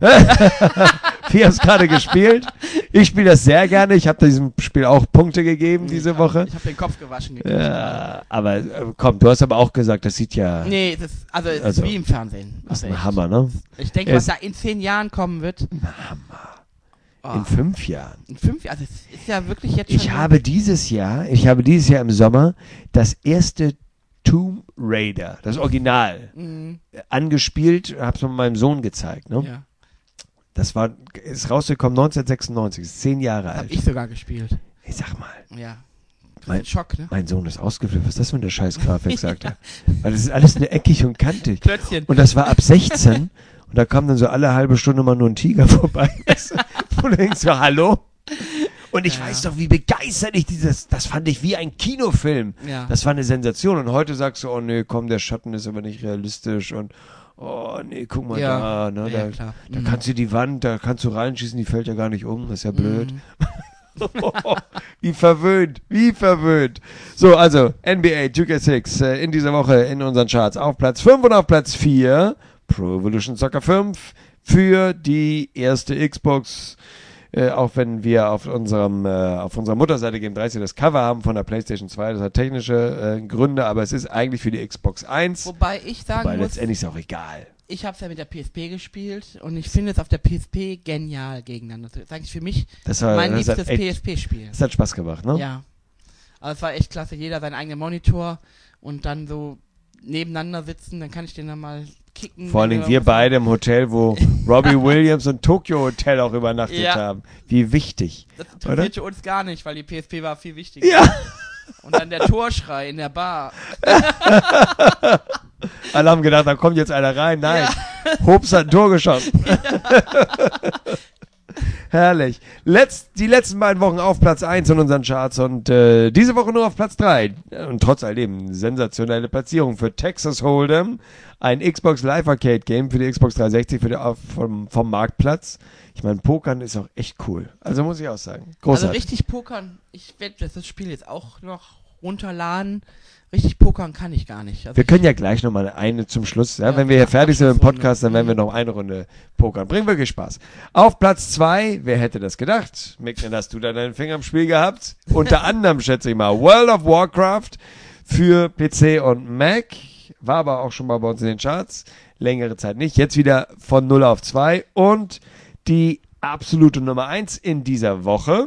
wir haben es gerade gespielt. Ich spiele das sehr gerne. Ich habe diesem Spiel auch Punkte gegeben diese ich hab, Woche. Ich habe den Kopf gewaschen gekriegt. gerade. Ja, aber äh, komm, du hast aber auch gesagt, das sieht ja Nee, das ist, also, es Also, ist wie im Fernsehen. das ist Also ein echt. Hammer, ne? Ich denke, Es- was da in zehn Jahren kommen wird. Oh, In fünf Jahren. in fünf, also es ist ja wirklich jetzt schon. Ich habe dieses Jahr, ich habe dieses Jahr im Sommer das erste Tomb Raider, das Original, Mhm, angespielt, habe es mit meinem Sohn gezeigt. Ne? ja, Das war, ist rausgekommen neunzehnhundertsechsundneunzig, ist zehn Jahre habe alt. ich sogar gespielt. Ich sag mal, Ja. Mein- Mein Schock, ne? mein Sohn ist ausgeflippt. Was ist das für eine scheiß Grafik, sagt er. Weil das ist alles nur eckig und kantig. Klötzchen. Und das war ab sechzehn und da kam dann so alle halbe Stunde mal nur ein Tiger vorbei. Und du denkst so, hallo? Und ich Ja. weiß doch, wie begeistert ich dieses, das fand ich wie ein Kinofilm. Ja. Das war eine Sensation. Und heute sagst du, oh nee, komm, der Schatten ist aber nicht realistisch und oh nee, guck mal Ja. da, ne, Ja, da, klar. da Mhm. kannst du die Wand, da kannst du reinschießen, die fällt ja gar nicht um, das ist ja blöd. Mhm. Wie verwöhnt, wie verwöhnt. So, also N B A zwei K sechs äh, in dieser Woche in unseren Charts auf Platz fünf und auf Platz vier Pro Evolution Soccer fünf für die erste Xbox. Äh, auch wenn wir auf unserem äh, auf unserer Mutterseite Game dreißig das Cover haben von der PlayStation zwei, das hat technische äh, Gründe, aber es ist eigentlich für die Xbox eins. Wobei ich sagen Weil muss, letztendlich ist auch egal. ich habe es ja mit der P S P gespielt und ich finde es auf der P S P genial gegeneinander. Das ist eigentlich für mich Das war mein das hat, liebstes echt, P S P-Spiel. das hat Spaß gemacht, ne? Ja. Aber es war echt klasse. Jeder seinen eigenen Monitor und dann so nebeneinander sitzen, dann kann ich den dann mal kicken. Vor allen wenn Dingen wir was- beide im Hotel, wo Robbie Williams und Tokyo Hotel auch übernachtet Ja. haben. Wie wichtig. Das interessierte uns gar nicht, weil die P S P war viel wichtiger. Ja. Und dann der Torschrei in der Bar. Alle haben gedacht, da kommt jetzt einer rein. Nein. Hobbs hat ein Tor geschossen. Herrlich. Letz, die letzten beiden Wochen auf Platz eins in unseren Charts und äh, diese Woche nur auf Platz drei. Und trotz alledem sensationelle Platzierung für Texas Hold'em, ein Xbox Live Arcade Game für die Xbox dreihundertsechzig für die, auf, vom, vom Marktplatz. Ich meine, Pokern ist auch echt cool. Also muss ich auch sagen. Also Großartig. richtig pokern, ich werde das Spiel jetzt auch noch runterladen. Richtig pokern kann ich gar nicht. Also Wir können ja gleich nochmal eine zum Schluss. Ja? Ja, Wenn wir hier fertig sind mit dem Abschlussrunde. Podcast, dann werden wir noch eine Runde pokern. Bringt wirklich Spaß. Auf Platz zwei, wer hätte das gedacht? Micklen, hast du da deinen Finger im Spiel gehabt? Unter anderem, schätze ich mal, World of Warcraft für P C und Mac. war aber auch schon mal bei uns in den Charts, längere Zeit nicht, jetzt wieder von null auf zwei und die absolute Nummer eins in dieser Woche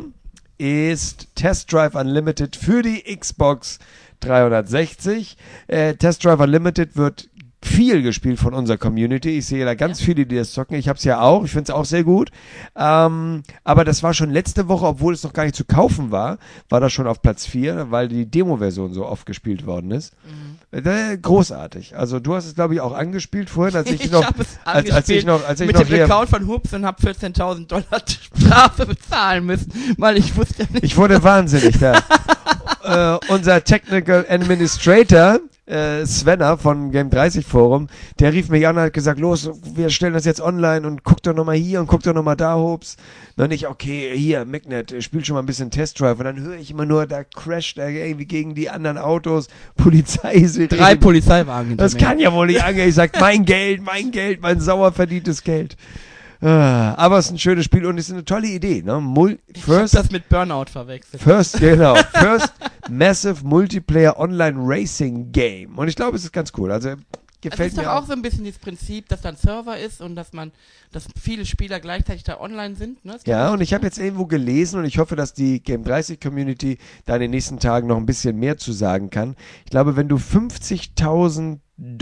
ist Test Drive Unlimited für die Xbox dreihundertsechzig. Äh, Test Drive Unlimited wird viel gespielt von unserer Community. Ich sehe da ganz ja. viele, die das zocken. Ich habe es ja auch. Ich finde es auch sehr gut. Ähm, aber das war schon letzte Woche, obwohl es noch gar nicht zu kaufen war, war das schon auf Platz vier, weil die Demo-Version so oft gespielt worden ist. Mhm. Äh, großartig. Also du hast es, glaube ich, auch angespielt vorhin, als ich, ich noch, es als, als ich noch, als ich mit noch dem hier, Account von Hoops und habe vierzehntausend Dollar Strafe bezahlen müssen, weil ich wusste ja nicht. Ich wurde wahnsinnig da. äh, unser Technical Administrator Äh, Svenner von Game dreißig Forum, der rief mich an und hat gesagt, los, wir stellen das jetzt online und guck doch nochmal hier und guck doch nochmal da, Hops. Dann ich, okay, hier, Magnet, spiel schon mal ein bisschen Test Drive und dann höre ich immer nur, da crasht er irgendwie gegen die anderen Autos, Polizei. Drei Polizeiwagen hinter Das mir. kann ja wohl nicht angehen. Ich sag, mein Geld, mein Geld, mein sauer verdientes Geld. Aber es ist ein schönes Spiel und es ist eine tolle Idee. Ne? Mul- first, ich hab das mit Burnout verwechselt. First, genau. First Massive Multiplayer Online Racing Game. Und ich glaube, es ist ganz cool. Also gefällt es ist mir doch auch auch. so ein bisschen das Prinzip, dass da ein Server ist und dass man, dass viele Spieler gleichzeitig da online sind. Ne? Ja, und ich habe jetzt irgendwo gelesen und ich hoffe, dass die Game dreißig Community da in den nächsten Tagen noch ein bisschen mehr zu sagen kann. Ich glaube, wenn du fünfzigtausend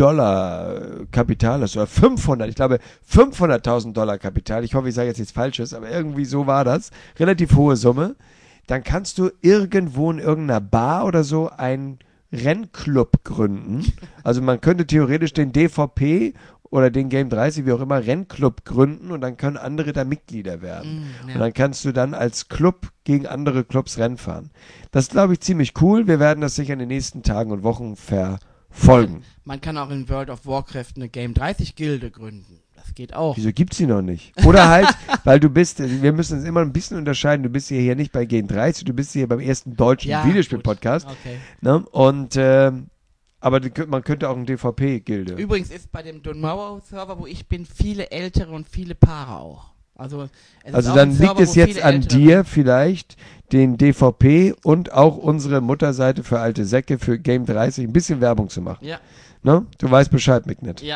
Dollar Kapital hast, oder fünfhundert, ich glaube fünfhunderttausend Dollar Kapital, ich hoffe, ich sage jetzt nichts Falsches, aber irgendwie so war das, relativ hohe Summe, dann kannst du irgendwo in irgendeiner Bar oder so einen Rennclub gründen. Also man könnte theoretisch den D V P oder den Game dreißig, wie auch immer, Rennclub gründen und dann können andere da Mitglieder werden. Mm, ja. Und dann kannst du dann als Club gegen andere Clubs Rennen fahren. Das ist, glaube ich, ziemlich cool. Wir werden das sicher in den nächsten Tagen und Wochen verfolgen. Man kann auch in World of Warcraft eine Game dreißig Gilde gründen. Das geht auch. Wieso gibt's die noch nicht? Oder halt, weil du bist, wir müssen uns immer ein bisschen unterscheiden, du bist hier, hier nicht bei Game dreißig, du bist hier beim ersten deutschen ja, Videospiel-Podcast. Okay. Ne? Und, äh, aber die, man könnte auch eine D V P-Gilde. Übrigens ist bei dem Donmauer-Server, wo ich bin, viele ältere und viele Paare auch. Also, es also ist dann auch ein liegt Server, es wo jetzt viele an Ältere dir sind. vielleicht, den D V P und auch unsere Mutterseite für alte Säcke, für Game dreißig, ein bisschen Werbung zu machen. Ja. Ne? Du weißt Bescheid, Magnet. Ja.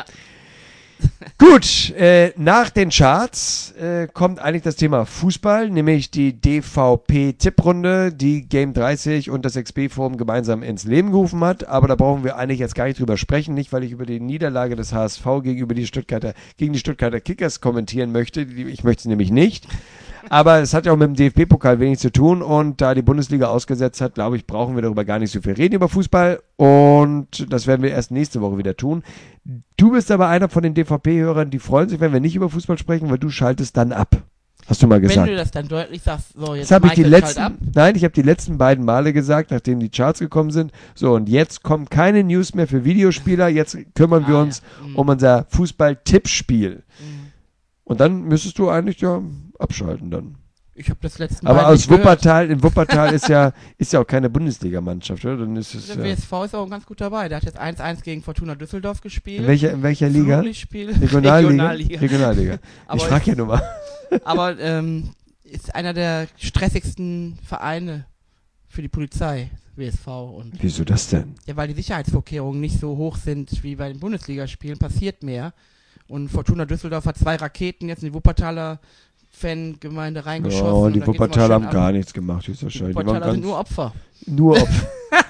Gut, äh, nach den Charts äh, kommt eigentlich das Thema Fußball, nämlich die D V P-Tipprunde, die Game dreißig und das X P-Forum gemeinsam ins Leben gerufen hat. Aber da brauchen wir eigentlich jetzt gar nicht drüber sprechen, nicht weil ich über die Niederlage des H S V gegenüber die Stuttgarter, gegen die Stuttgarter Kickers kommentieren möchte. Ich möchte es nämlich nicht. Aber es hat ja auch mit dem D F B-Pokal wenig zu tun und da die Bundesliga ausgesetzt hat, glaube ich, brauchen wir darüber gar nicht so viel reden über Fußball und das werden wir erst nächste Woche wieder tun. Du bist aber einer von den D V P-Hörern, die freuen sich, wenn wir nicht über Fußball sprechen, weil du schaltest dann ab. Hast du mal gesagt. Wenn du das dann deutlich sagst, so jetzt Das habe ich die Michael, schalt ab. letzten, nein, ich habe die letzten beiden Male gesagt, nachdem die Charts gekommen sind. So, und jetzt kommen keine News mehr für Videospieler, jetzt kümmern wir Ah, uns ja. Mhm. um unser Fußball-Tippspiel. Mhm. Und dann müsstest du eigentlich ja abschalten dann. Ich habe das letzte Mal Aber aus nicht gehört. Wuppertal, in Wuppertal ist ja, ist ja auch keine Bundesligamannschaft, oder? Dann ist es, Der ja. W S V ist auch ganz gut dabei. Der hat jetzt eins eins gegen Fortuna Düsseldorf gespielt. In welcher, in welcher Liga? Flutlichtspiel. Regionalliga? Regionalliga. Regionalliga. Ich Aber frage ja nur mal. Aber ähm, ist einer der stressigsten Vereine für die Polizei, W S V. Und Wieso das denn? ja, weil die Sicherheitsvorkehrungen nicht so hoch sind wie bei den Bundesligaspielen, passiert mehr. Und Fortuna Düsseldorf hat zwei Raketen jetzt in die Wuppertaler Fangemeinde reingeschossen. Oh, und die da geht's Wuppertaler immer haben schön gar ab. nichts gemacht, ist Die wahrscheinlich. Die waren Wuppertaler ganz sind nur Opfer. nur Opfer.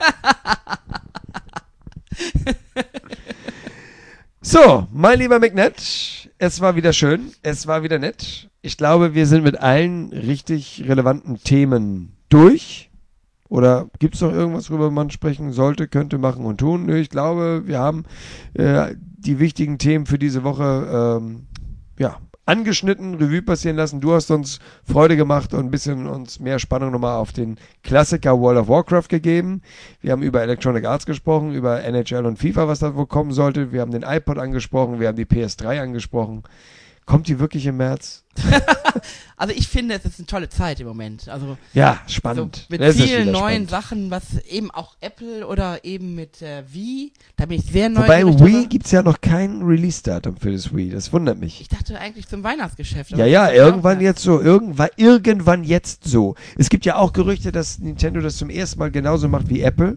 So, mein lieber Magnet, es war wieder schön, es war wieder nett. Ich glaube, wir sind mit allen richtig relevanten Themen durch. Oder gibt es noch irgendwas, worüber man sprechen sollte, könnte, machen und tun? Nö, ich glaube, wir haben äh, die wichtigen Themen für diese Woche ähm, ja, angeschnitten, Revue passieren lassen. Du hast uns Freude gemacht und ein bisschen uns mehr Spannung nochmal auf den Klassiker World of Warcraft gegeben. Wir haben über Electronic Arts gesprochen, über N H L und FIFA, was da wohl kommen sollte. Wir haben den iPod angesprochen, wir haben die P S drei angesprochen. Kommt die wirklich im März? Also ich finde, es ist eine tolle Zeit im Moment. Also Ja, so spannend. mit Das ist vielen wieder neuen spannend. Sachen, was eben auch Apple oder eben mit äh, Wii, da bin ich sehr Wobei neugierig. Wii drüber. gibt's ja noch kein Release-Datum für das Wii. Das wundert mich. Ich dachte eigentlich zum Weihnachtsgeschäft. Ja, aber ja, das ist auch irgendwann nicht. jetzt so, irgendwann, irgendwann jetzt so. Es gibt ja auch Gerüchte, dass Nintendo das zum ersten Mal genauso macht wie Apple,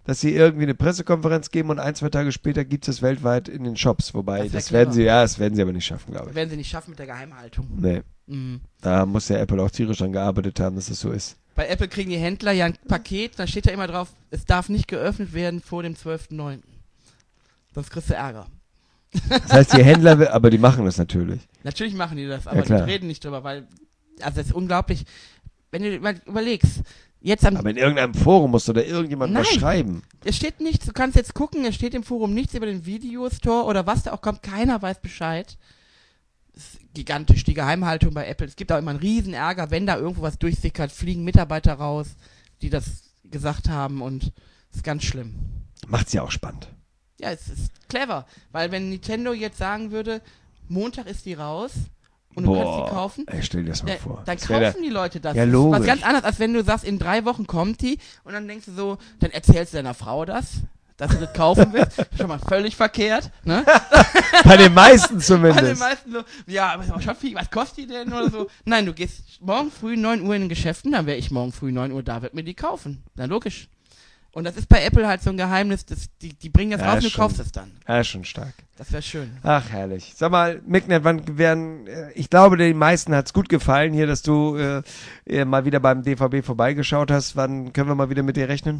dass sie irgendwie eine Pressekonferenz geben und ein, zwei Tage später gibt es das weltweit in den Shops. Wobei, Das das, wär werden clever. sie, ja, das werden sie aber nicht schaffen, glaube ich. Werden sie nicht schaffen mit der Geheimhaltung. Nee. Mhm. Da muss ja Apple auch tierisch dran gearbeitet haben, dass das so ist. Bei Apple kriegen die Händler ja ein Paket, da steht ja immer drauf, es darf nicht geöffnet werden vor dem zwölften neunten Sonst kriegst du Ärger. Das heißt, die Händler, will- aber die machen das natürlich. Natürlich machen die das, aber klar. die reden nicht drüber, weil, also das ist unglaublich, wenn du über- überlegst, jetzt am, Aber in irgendeinem Forum musst du da irgendjemand was Nein. schreiben. es steht nichts, du kannst jetzt gucken, es steht im Forum nichts über den Videostore oder was da auch kommt, keiner weiß Bescheid. Das ist gigantisch, die Geheimhaltung bei Apple. Es gibt auch immer einen riesen Ärger, wenn da irgendwo was durchsickert, fliegen Mitarbeiter raus, die das gesagt haben und es ist ganz schlimm. Macht's ja auch spannend. Ja, es ist clever, weil wenn Nintendo jetzt sagen würde, Montag ist die raus und du kannst die kaufen, Ey, stell dir das mal äh, vor. dann Das wär kaufen die Leute das. Ja, Das ist was logisch. ganz anderes, als wenn du sagst, in drei Wochen kommt die und dann denkst du so, dann erzählst du deiner Frau das, dass du das kaufen willst. Schon mal völlig verkehrt, ne? Bei den meisten Bei den zumindest. meisten so, ja, aber schon viel, was kostet die denn oder so? Nein, du gehst morgen früh neun Uhr in den Geschäften, dann wäre ich morgen früh neun Uhr da, wird mir die kaufen. Na, logisch. Und das ist bei Apple halt so ein Geheimnis, das, die, die bringen das Ja, raus und du schon. kaufst es dann. Ja, schon stark. Das wäre schön. Ach, herrlich. Sag mal, Micknet, wann werden, äh, ich glaube, den meisten hat's gut gefallen hier, dass du äh, äh, mal wieder beim D V B vorbeigeschaut hast. Wann können wir mal wieder mit dir rechnen?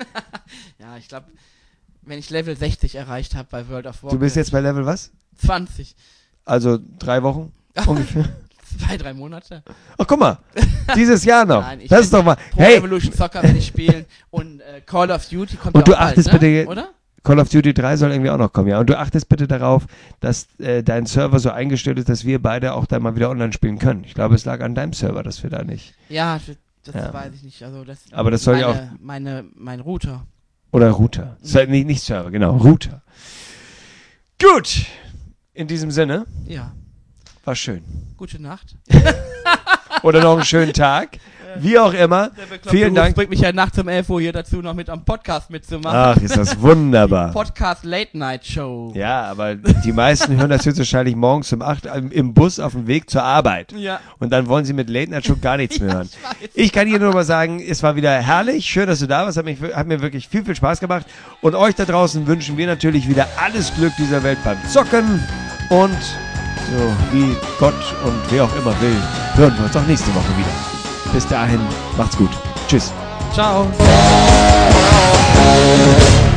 Ja, ich glaube, wenn ich Level sechzig erreicht habe bei World of Warcraft. Du bist jetzt bei Level was? zwanzig. Also drei Wochen ungefähr? Zwei, drei Monate. Ach, guck mal. Dieses Jahr noch. Nein, ich das ist doch mal. Pro Hey, Evolution Soccer werde ich spielen und äh, Call of Duty kommt Und ja du auch bald, achtest ne? bitte- Oder? Call of Duty drei soll irgendwie auch noch kommen, ja. Und du achtest bitte darauf, dass äh, dein Server so eingestellt ist, dass wir beide auch da mal wieder online spielen können. Ich glaube, es lag an deinem Server, dass wir da nicht. Ja, das, das Ja. weiß ich nicht. Also das, Aber das soll meine, ja auch. Meine, mein Router. Oder Router. Ser- nicht, nicht Server, genau. Router. Gut. In diesem Sinne, Ja. war schön. Gute Nacht. Oder noch einen schönen Tag. Wie auch immer. Vielen Dank. bringt mich ja nachts um elf Uhr hier dazu, noch mit am Podcast mitzumachen. Ach, ist das wunderbar. Podcast Late Night Show. Ja, aber die meisten hören das höchstwahrscheinlich morgens um acht im im Bus auf dem Weg zur Arbeit. Ja. Und dann wollen sie mit Late Night Show gar nichts mehr Ja, hören. ich weiß. Ich kann hier nur mal sagen, es war wieder herrlich. Schön, dass du da warst. Hat, mich, hat mir wirklich viel, viel Spaß gemacht. Und euch da draußen wünschen wir natürlich wieder alles Glück dieser Welt beim Zocken. Und so wie Gott und wer auch immer will, hören wir uns auch nächste Woche wieder. Bis dahin, macht's gut. Tschüss. Ciao.